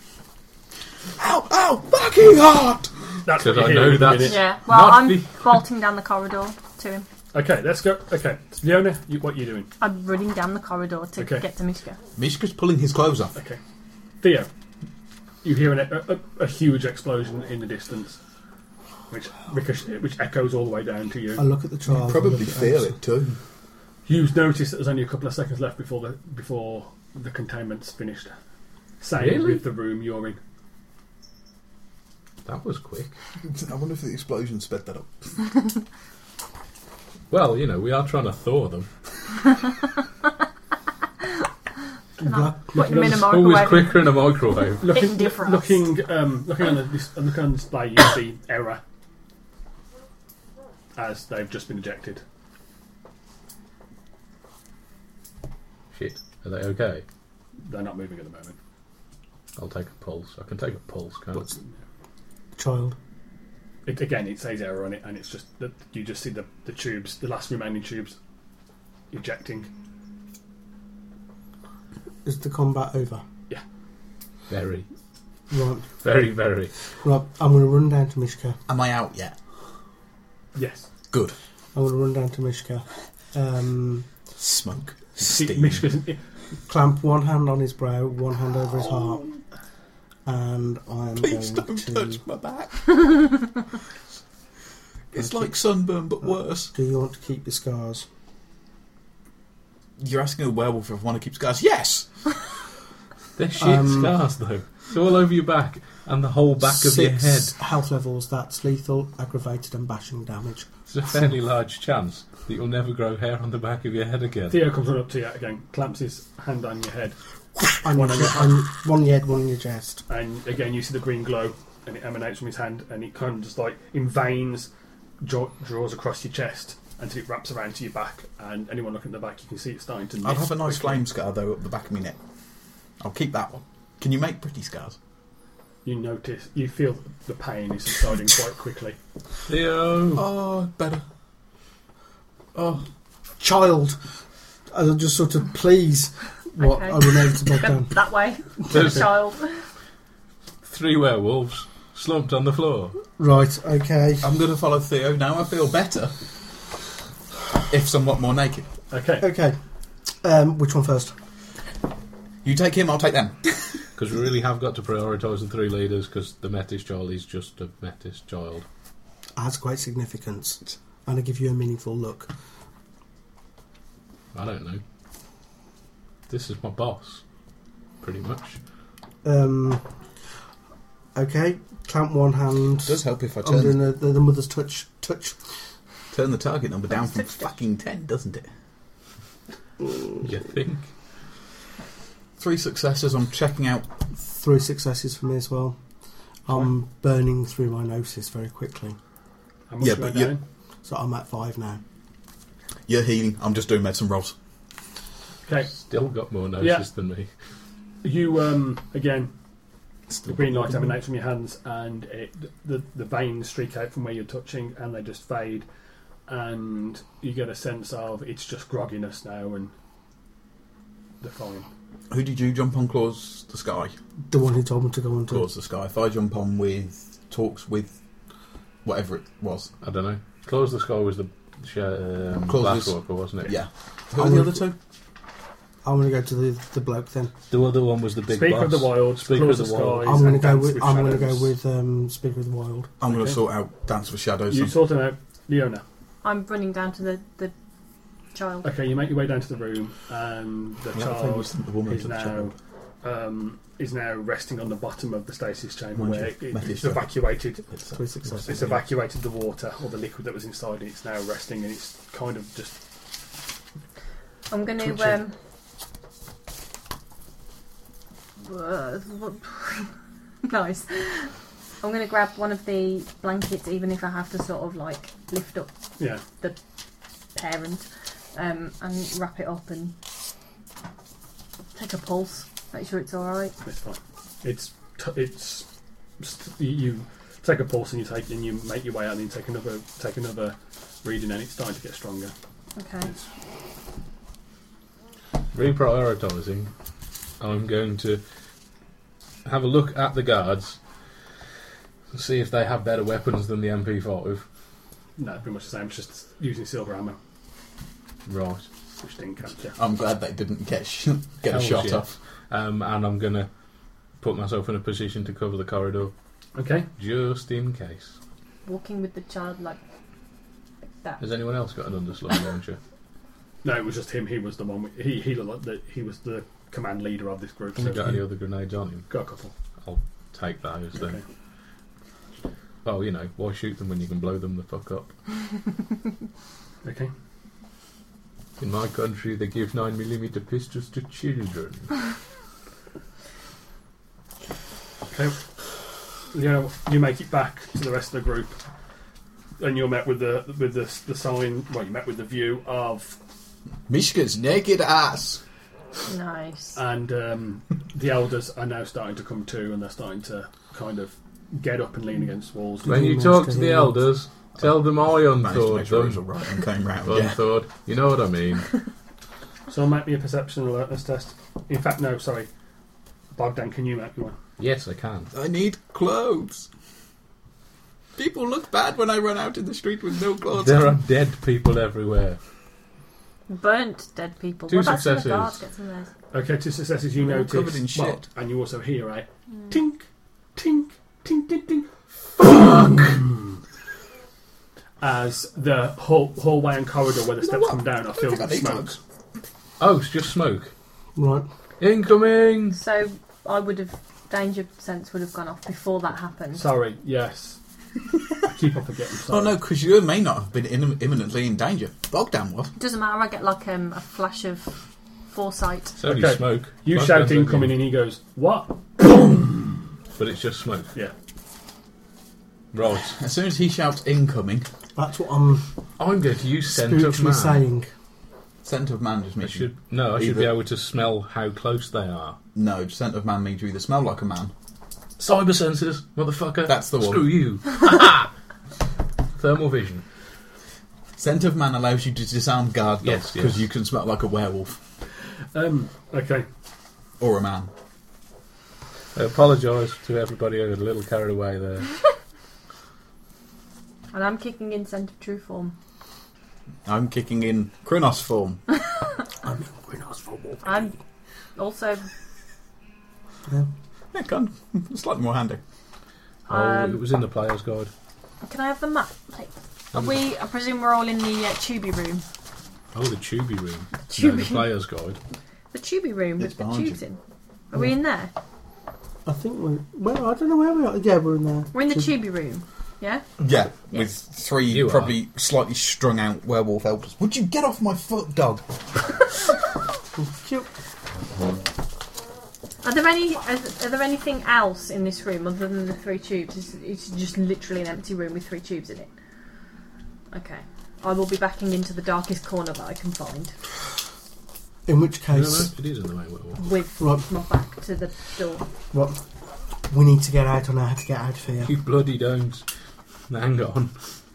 Ow! Fucking hard! That's Because what I you're know hearing in a that's- minute. Yeah. Well, Not I'm the- bolting down the corridor to him. Okay, let's go. Okay, Leona, what are you doing? I'm running down the corridor to Okay. get to Mishka. Mishka's pulling his clothes off. Okay. Theo, you hear a huge explosion in the distance, which echoes all the way down to I you. look at the child. You probably I look at feel Ace. it too. You notice that there's only a couple of seconds left before the containment's finished. Same Really? with the room you're in. That was quick. I wonder if the explosion sped that up. Well, you know, we are trying to thaw them. Black- Put him in a Always microwave. quicker in a microwave. Hitting difference. Looking on the display, you see error as they've just been ejected. Shit. Are they okay? They're not moving at the moment. I'll take a pulse. I can take a pulse, can't I? What's- Child. It says error on it, and it's just that you just see the tubes, the last remaining tubes, ejecting. Is the combat over? Very, Right. very, very. Right. I'm going to run down to Mishka. Am I out yet? Yes. Good. I'm going to run down to Mishka. Smoke. See, Steam. Mishka's Clamp one hand on his brow, one hand over his heart, and I am Please going don't to. touch my back. It's like sunburn, but worse. Do you want to keep your scars? You're asking a werewolf if I want to keep scars. Yes! They're shit scars, though. It's all over your back and the whole back of your head. 6 health levels. That's lethal, aggravated, and bashing damage. There's a fairly large chance that you'll never grow hair on the back of your head again. Theo comes right up to you again, clamps his hand on your head, On One your on your on one in your head, one in your chest. and again you see the green glow, and it emanates from his hand, and it kind of just like in veins draws across your chest until it wraps around to your back. And anyone looking at the back, you can see it starting to. I'll mist have a nice quickly. flame scar, though, up the back of my neck. I'll keep that one. Can you make pretty scars? You feel the pain is subsiding quite quickly. Theo! Oh, better. Oh, Child! I'll just sort of please what Okay. I was able to get Go done. that way. There's Child. 3 werewolves slumped on the floor. Right, okay. I'm going to follow Theo now. I feel better. If somewhat more naked. Okay. Okay. Which one first? You take him, I'll take them. Because we really have got to prioritise the 3 leaders, because the Metis child is just a Metis child. Has great significance. And I give you a meaningful look. I don't know. This is my boss. Pretty much. Okay. Clamp one hand. It does help if I Under turn, the mother's touch. turn the target number down from fucking 10, doesn't it? You think? 3 successes. I'm checking out. 3 successes for me as well. I'm burning through my gnosis very quickly. How much Yeah, am I but you- down? So I'm at 5 now. You're healing. I'm just doing medicine rolls. Okay. Still got more notice Yeah. than me. You again. The green light emanates from your hands, and the veins streak out from where you're touching, and they just fade. And you get a sense of it's just grogginess now, and they're fine. Who did you jump on? Claws the Sky. The one who told me to go on to. Claws the Sky. If I jump on with talks with whatever it was. I don't know. Close the Sky was the Close this- Glasswalker, wasn't it? Yeah. Who are the other 2? I'm going to go to the bloke then. The other one was the big Speaker boss. of the Wild, Speaker Claws of of the the Wild. Skies, I'm going to and go Dance with. with I'm going to go Shadows. with Speaker of the Wild. I'm going Okay. to sort out Dance with Shadows. You then. sort them out, Leona. I'm running down to the child. Okay, you make your way down to the room, and the Well, that thing was child the woman is to the now child. is now resting on the bottom of the stasis chamber Mind where you, it's Metis- evacuated. It's, 3 successes. It's evacuated the water or the liquid that was inside it. It's now resting, and it's kind of just I'm going Twitching. to Nice. I'm going to grab one of the blankets, even if I have to sort of like lift up Yeah. the parent, and wrap it up and take a pulse. Make sure it's all right. It's fine. You take a pulse and you make your way out and you take another reading and it's starting to get stronger. Okay. It's, Reprioritising, I'm going to have a look at the guards and see if they have better weapons than the MP5. no, pretty much the same. It's just using silver ammo, Right. which didn't capture. I'm glad they didn't get a Hell shot yeah. off. And I'm going to put myself in a position to cover the corridor, Okay. just in case. Walking with the child like that. Has anyone else got an underslung launcher? No, it was just him. He was the one. He looked like he was the command leader of this group. Have you So got any other grenades on him? got a couple. I'll take those then. Okay. Well, you know, why shoot them when you can blow them the fuck up? Okay. In my country, they give 9mm pistols to children. Okay. You make it back to the rest of the group, and you're met with the sign. Well, you met with the view of, Mishka's naked ass. Nice. and the elders are now starting to come to, and they're starting to kind of get up and lean against walls. When you talk to the elders, tell them I Managed to make unthawed sure it was them. alright and came round. Yeah. Unthawed. You know what I mean. So make me a perception alertness test. In fact, no, sorry. Bogdan, can you make me one? Yes, I can. I need clothes. People look bad when I run out in the street with no clothes There are on. dead people everywhere. Burnt dead people. Two What about some of the successes. guards? Get some of those. Okay, two successes. You They're all notice, covered in well, shit. and you also hear a tink, tink, tink, tink, tink. Fuck! As the hallway and corridor where the steps what? come down are filled think I with need smoke. clothes. Oh, it's just smoke. Right. Incoming! So I would have danger sense would have gone off before that happened. Sorry, yes. I keep on forgetting. Sorry. Oh no, because you may not have been imminently in danger. Bogdan was. It doesn't matter. I get like a flash of foresight. It's only Okay. smoke. You Smoke shout guns, incoming don't and he goes, what? you? But it's just smoke. Yeah. Right. As soon as he shouts incoming, That's what I'm I'm going to use scent of spiritually man. saying. scent of man just I means should be Either- able to smell how close they are. no. Scent of man means you either smell like a man. Cyber sensors, motherfucker. That's the one. Screw you. Thermal vision. Scent of man allows you to disarm guard Yes, dogs because yes. you can smell like a werewolf Okay. or a man. I apologise to everybody who got a little carried away there. And I'm kicking in scent of true form. I'm kicking in Krynos form. I'm in Greenhouse for walking. I'm also. Yeah. Yeah, kind of slightly more handy. Oh, it was in the player's guide. Can I have the map, please? I presume we're all in the Tubi room. Oh, the tubey room. No, Tubey. the player's guide. The Tubi room It's with the behind tubes you. in. Are we in there? I think we're. Well, I don't know where we are. Yeah, we're in there. We're in the Tubi room. Yeah? Yeah, Yeah. with three You probably slightly strung out werewolf elders. Would you get off my foot, dog? Cute. Are there anything else in this room other than the 3 tubes? It's just literally an empty room with 3 tubes in it. Okay. I will be backing into the darkest corner that I can find. In which No, case, it is in the main werewolf. With Right. my back to the door. what? We need to get out. I know how to get out of here. You bloody don't. Hang on.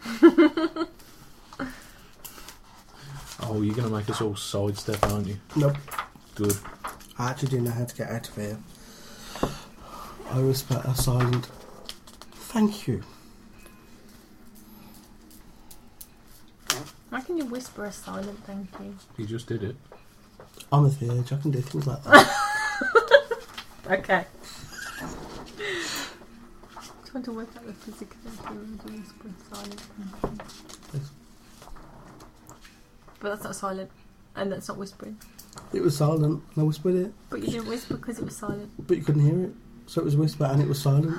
Oh, you're going to make us all sidestep, aren't you? Nope. Good. I actually do know how to get out of here. I whisper a silent thank you. How can you whisper a silent thank you? You just did it. I'm a theurge. I can do things like that. Okay. Trying to work out the physical to whisper a silent thank you. Please. But that's not silent. And that's not whispering. It was silent, and I whispered it, But you didn't whisper because it was silent. but you couldn't hear it. So it was a whisper, and it was silent.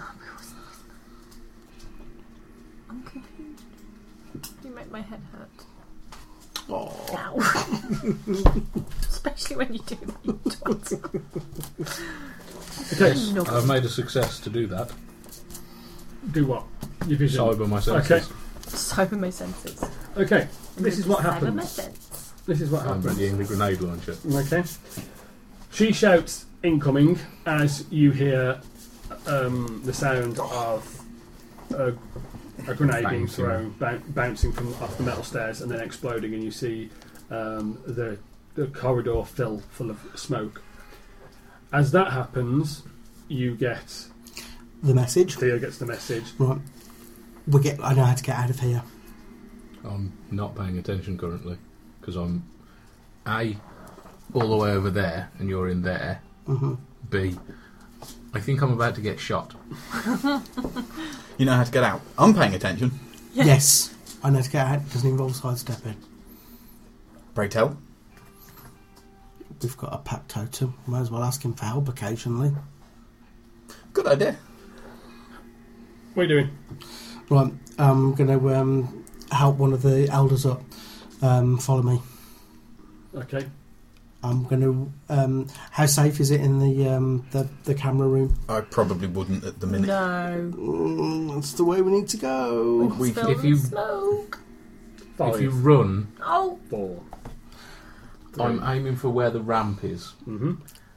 I'm confused. You make my head hurt. Oh. Ow. Especially when you do that, you twat. Okay, No. I've made a success to do that. do what? Your vision. Cyber my senses. Okay. Cyber my senses. Okay, this is what Cyber my happens. sense. This is what I'm happens. readying the grenade launcher. Okay. She shouts incoming as you hear the sound of a grenade being Bouncing. thrown, bouncing from off the metal stairs and then exploding, and you see the corridor full of smoke. As that happens, you get The message. Theo gets the message. Right. I know how to get out of here. I'm not paying attention currently because I'm A, all the way over there and you're in there. Hmm. B, I think I'm about to get shot. You know how to get out. I'm paying attention. Yes. I know how to get out. It doesn't involve sidestepping. Pray tell. We've got a pack totem. Might as well ask him for help occasionally. Good idea. What are you doing? Right. I'm going to help one of the elders up. Follow me. Okay. I'm going to. How safe is it in the camera room? I probably wouldn't at the minute. No. That's the way we need to go. We- Spill if the you- smoke. 5, If you run, Oh. 4. I'm aiming for where the ramp is. Mm-hmm.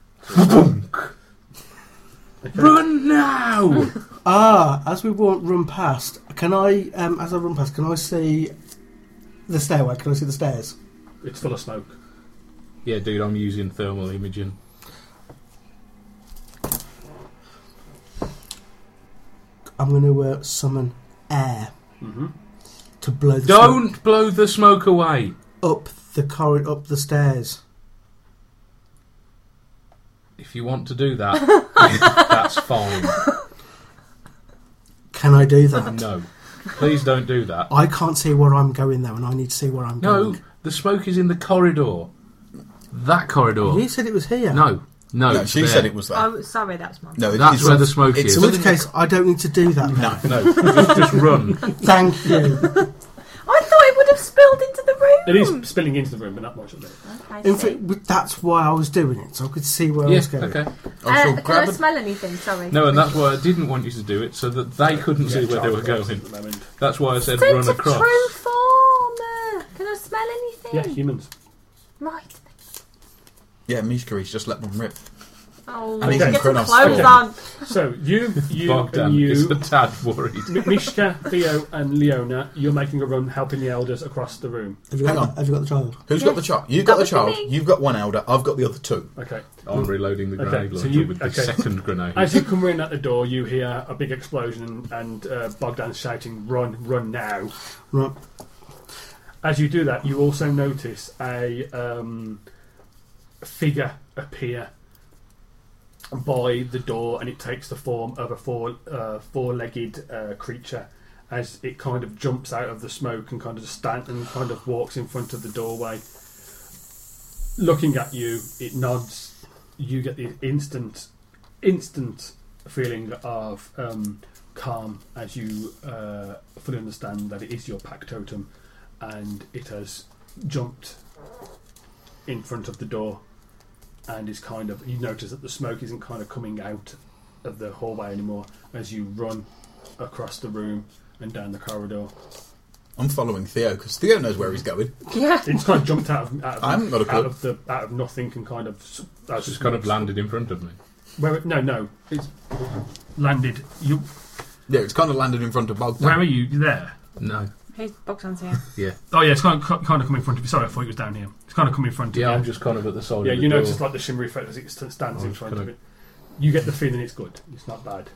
Okay. Run now! As we run past, can I? As I run past, can I see the stairway? Can I see the stairs? It's full of smoke. Yeah, dude, I'm using thermal imaging. I'm going to summon air Mm-hmm. to blow the Don't blow the smoke away! up the corridor, up the stairs. If you want to do that, that's fine. Can I do that? No. Please don't do that. I can't see where I'm going though, and I need to see where I'm No, going. the smoke is in the corridor. That corridor. You said it was here. No, No, it's she there. said it was there. Oh, sorry, that's mine. No, That's where the smoke it's is. In within which case, I don't need to do that. No. No, just run. Thank you. I thought it would have spilled into the room. It is spilling into the room, but not much of it. Okay, In see. fact, that's why I was doing it, so I could see where I Yeah, was going. okay. I shall Can I grab it. smell anything? Sorry. No, and that's why I didn't want you to do it, so that they couldn't see where they were going. At the moment. That's why I said Sense run of across. true form. Can I smell anything? Yeah, humans. Right. Yeah, Mishkari's just let them rip. Oh, And he's get in some Kronos clothes form. on. So you Bogdan and is you, a tad worried. Mishka, Theo, and Leona, you're making a run, helping the elders across the room. Have you Hang got on. Have you got the child? Who's Yeah. got the child? You've got That the would be child. me. You've got one elder. I've got the other two. Okay. I'm reloading the Okay, grenade so launcher you- with the okay. second grenade. As you come in at the door, you hear a big explosion and Bogdan's shouting, "Run, run now!" Right. As you do that, you also notice a figure appear by the door, and it takes the form of a four-legged creature. As it kind of jumps out of the smoke and kind of walks in front of the doorway, looking at you, it nods. You get the instant feeling of calm as you fully understand that it is your pack totem, and it has jumped in front of the door, and is kind of, you notice that the smoke isn't kind of coming out of the hallway anymore as you run across the room and down the corridor. I'm following Theo because Theo knows where he's going. Yeah. It's kind of jumped out of I haven't got a clue. out of nothing and kind of It's just kind of landed in front of me. no, it's landed. You Yeah, it's kind of landed in front of Bogdan. where are you? You there? No. Here's Bogdan's here. Yeah. Oh yeah, it's kind of come in front of you. Sorry, I thought it was down here. It's kind of come in front of you. Yeah, I'm just kind of at the side Yeah, of the you door. notice like the shimmery effect as it stands Oh, in it's front kind of of- it. You get the feeling it's good. It's not bad.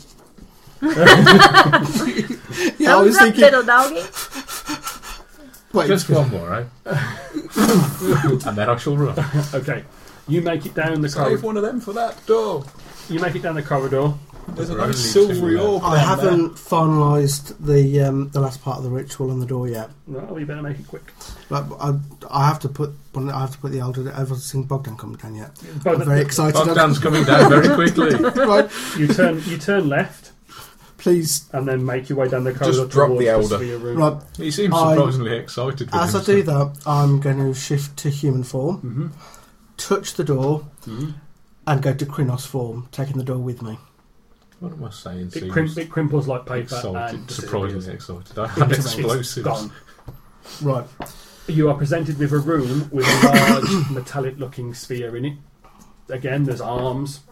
Yeah, I was Thumbs up, thinking. little doggy. Wait, Just one more, right? And then I shall run. Okay, you make it down the Save corridor. one of them for that door. You make it down the corridor. There's a Only nice two silvery left. orb I down haven't finalised the last part of the ritual on the door yet. Well, you better make it quick. But I have to put the elder. I haven't seen Bogdan come down yet. But I'm very excited. Bogdan's coming down very quickly. Right, you turn left please. and then make your way down the corridor. drop towards the elder. sphere room. Right, He seems I- surprisingly excited with as I himself. do that, I'm going to shift to human form, Mm-hmm. touch the door, Mm-hmm. and go to Krynos form, taking the door with me. What am I saying? It crimples like paper Excited, and surprisingly excited. I had it's explosives. gone. Right. You are presented with a room with a large metallic-looking sphere in it. Again, there's arms,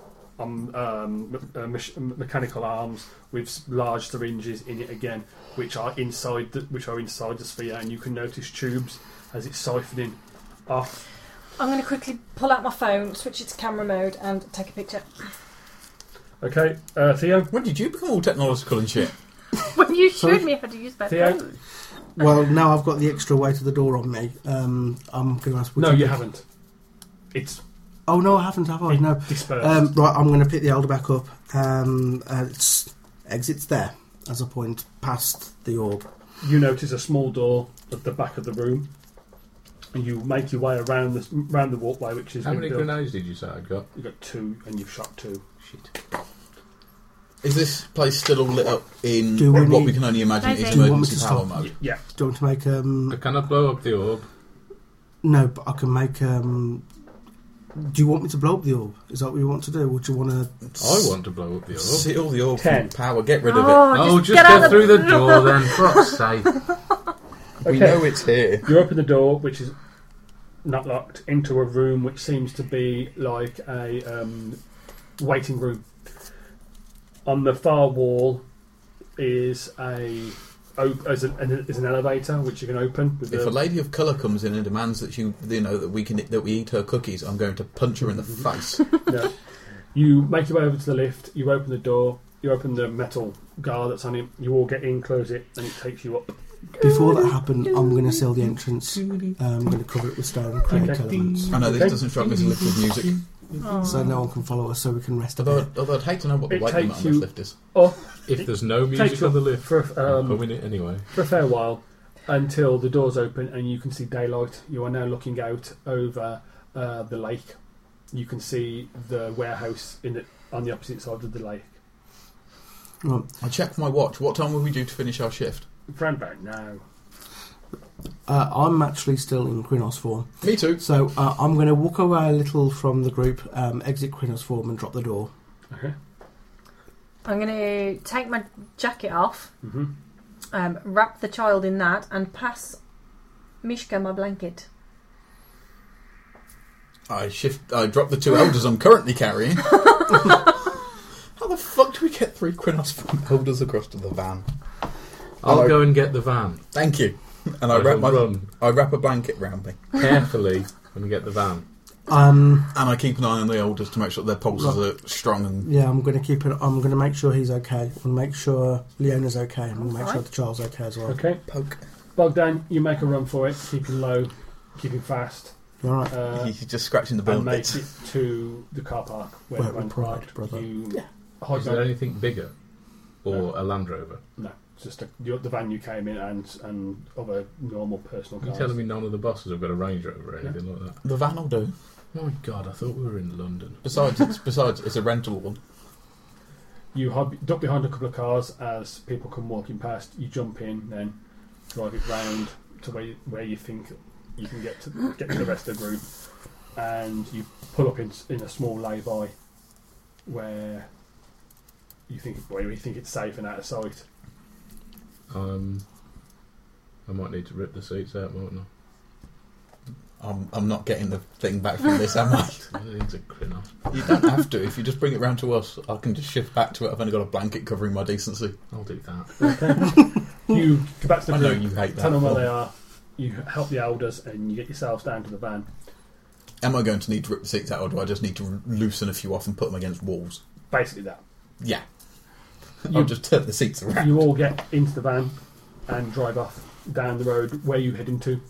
mechanical arms with large syringes in it again, which are inside the sphere, and you can notice tubes as it's siphoning off. I'm going to quickly pull out my phone, switch it to camera mode, and take a picture. Okay, Theo. When did you become all technological and shit? When you Sorry? showed me how to use my Theo? phone. Well, now I've got the extra weight of the door on me. I'm going to ask. No, you haven't. It's Oh no, I haven't. Have I? No. dispersed. Right, I'm going to pick the elder back up. It's exits there as I point past the orb. You notice a small door at the back of the room, and you make your way around the walkway, which is How many built. grenades did you say I got? You got 2, and you've shot 2. Shit. Is this place still all lit up in Do we what need- we can only imagine Daisy. is Do you want me emergency to power stop? mode? Yeah. Do you want to make Can I blow up the orb? No, but I can make do you want me to blow up the orb? Is that what you want to do? Or do you want to... I want to blow up the orb. Seal the orb 10. from power, get rid of it. Oh, just out get through the door then, for fuck's sake. We Okay. know it's here. You open the door, which is not locked, into a room which seems to be like a waiting room. On the far wall is an elevator which you can open. With If a lady of colour comes in and demands that that we eat her cookies, I'm going to punch her in the face. No. You make your way over to the lift. You open the door. You open the metal guard that's on it. You all get in, close it, and it takes you up. Before that happened, I'm going to seal the entrance. I'm going to cover it with stone, create Okay. elements. I know this Okay. doesn't strike me as a lift with music, So no one can follow us, so we can rest a bit. although I'd hate to know what the It weight limit takes on this you- lift is. Up If there's no takes music you on the up lift, for I'm going it anyway. a fair while until the doors open and you can see daylight. You are now looking out over the lake. You can see the warehouse on the opposite side of the lake. Right. I checked my watch. What time were we due to finish our shift? Round about now. I'm actually still in Krynos form. Me too. So I'm going to walk away a little from the group, exit Krynos form and drop the door. Okay. I'm going to take my jacket off, Mm-hmm. wrap the child in that, and pass Mishka my blanket. I drop the 2 elders I'm currently carrying. How the fuck do we get 3 Krynos elders across to the van? I'll Hello. go and get the van. Thank you. And I will I wrap a blanket round me. carefully and get the van. And I keep an eye on the elders to make sure their pulses are strong and... Yeah, I'm going to keep it. I'm going to make sure he's okay. I'm going to make sure Leona's okay. And I'm going to make sure Alright. the child's okay as well. Okay. Poke. Bogdan, you make a run for it, keeping low, keeping fast, You all right? He's just scratching the and bill make bits. it to the car park where Where the we van's parked, parked. brother. You Yeah. hide Is there behind- anything bigger? Or a Land Rover? No, it's just the van you came in and other normal personal Are you cars. telling me none of the bosses have got a Range Rover or anything like that? The van will do. My God, I thought we were in London. Besides, it's a rental one. You duck behind a couple of cars as people come walking past. You jump in, then drive it round to where you think you can get to the rest of the group, and you pull up in a small lay-by where you think it's safe and out of sight. I might need to rip the seats out, mightn't I'm not getting the thing back from this, am I? I? It needs a Krynos. You don't have to. If you just bring it round to us, I can just shift back to it. I've only got a blanket covering my decency. I'll do that. Okay. You go back to the I know group, you hate that. tell them where they are. You help the elders, and you get yourselves down to the van. Am I going to need to rip the seats out, or do I just need to loosen a few off and put them against walls? Basically, that. Yeah. You- I'll just turn the seats around. You all get into the van and drive off down the road. Where are you heading to?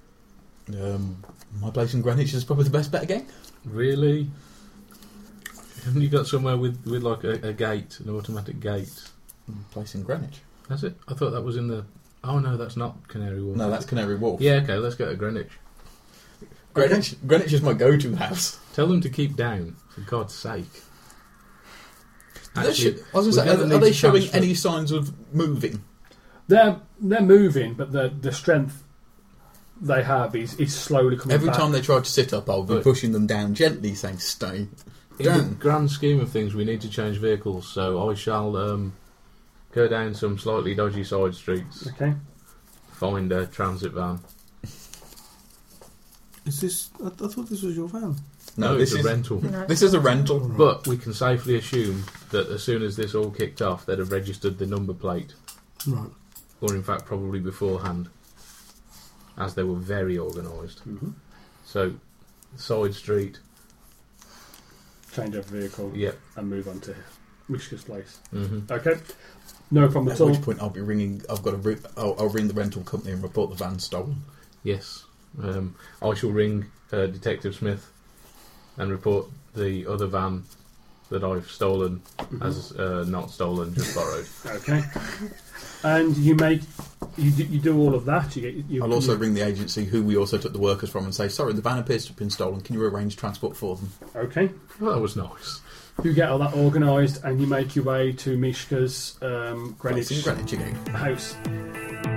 My place in Greenwich is probably the best bet again. Really? Haven't you got somewhere with like a gate, an automatic gate? Place in Greenwich. That's it? I thought that was in the... Oh no, that's not Canary Wharf. No, that's Canary Wharf. Yeah, okay, let's go to Greenwich. Greenwich is my go-to house. Tell them to keep down, for God's sake. I was Actually, going to we're say, gonna are need they to showing transfer- any signs of moving? They're moving, but the strength they have is slowly coming Every back. time they try to sit up, I'll be But- pushing them down gently, saying, stay. In the grand scheme of things, we need to change vehicles, so I shall go down some slightly dodgy side streets, Okay. find a transit van. Is this? I thought this was your van. No, it's this a is rental. No. this is a rental. But we can safely assume that as soon as this all kicked off, they'd have registered the number plate, Right. or in fact probably beforehand, as they were very organised. Mm-hmm. So, side street, Change of vehicle yep. and move on to Mishka's place. Mm-hmm. Okay. No problem At at all. which point I'll be ringing. I'll ring the rental company and report the van stolen. Yes. I shall ring Detective Smith and report the other van that I've stolen as not stolen, just borrowed. Okay. And you do all of that. I'll also ring the agency who we also took the workers from and say, sorry, the van appears to have been stolen. Can you arrange transport for them? Okay. Well, that was nice. You get all that organised and you make your way to Mishka's Greenwich Place in Greenwich again. house.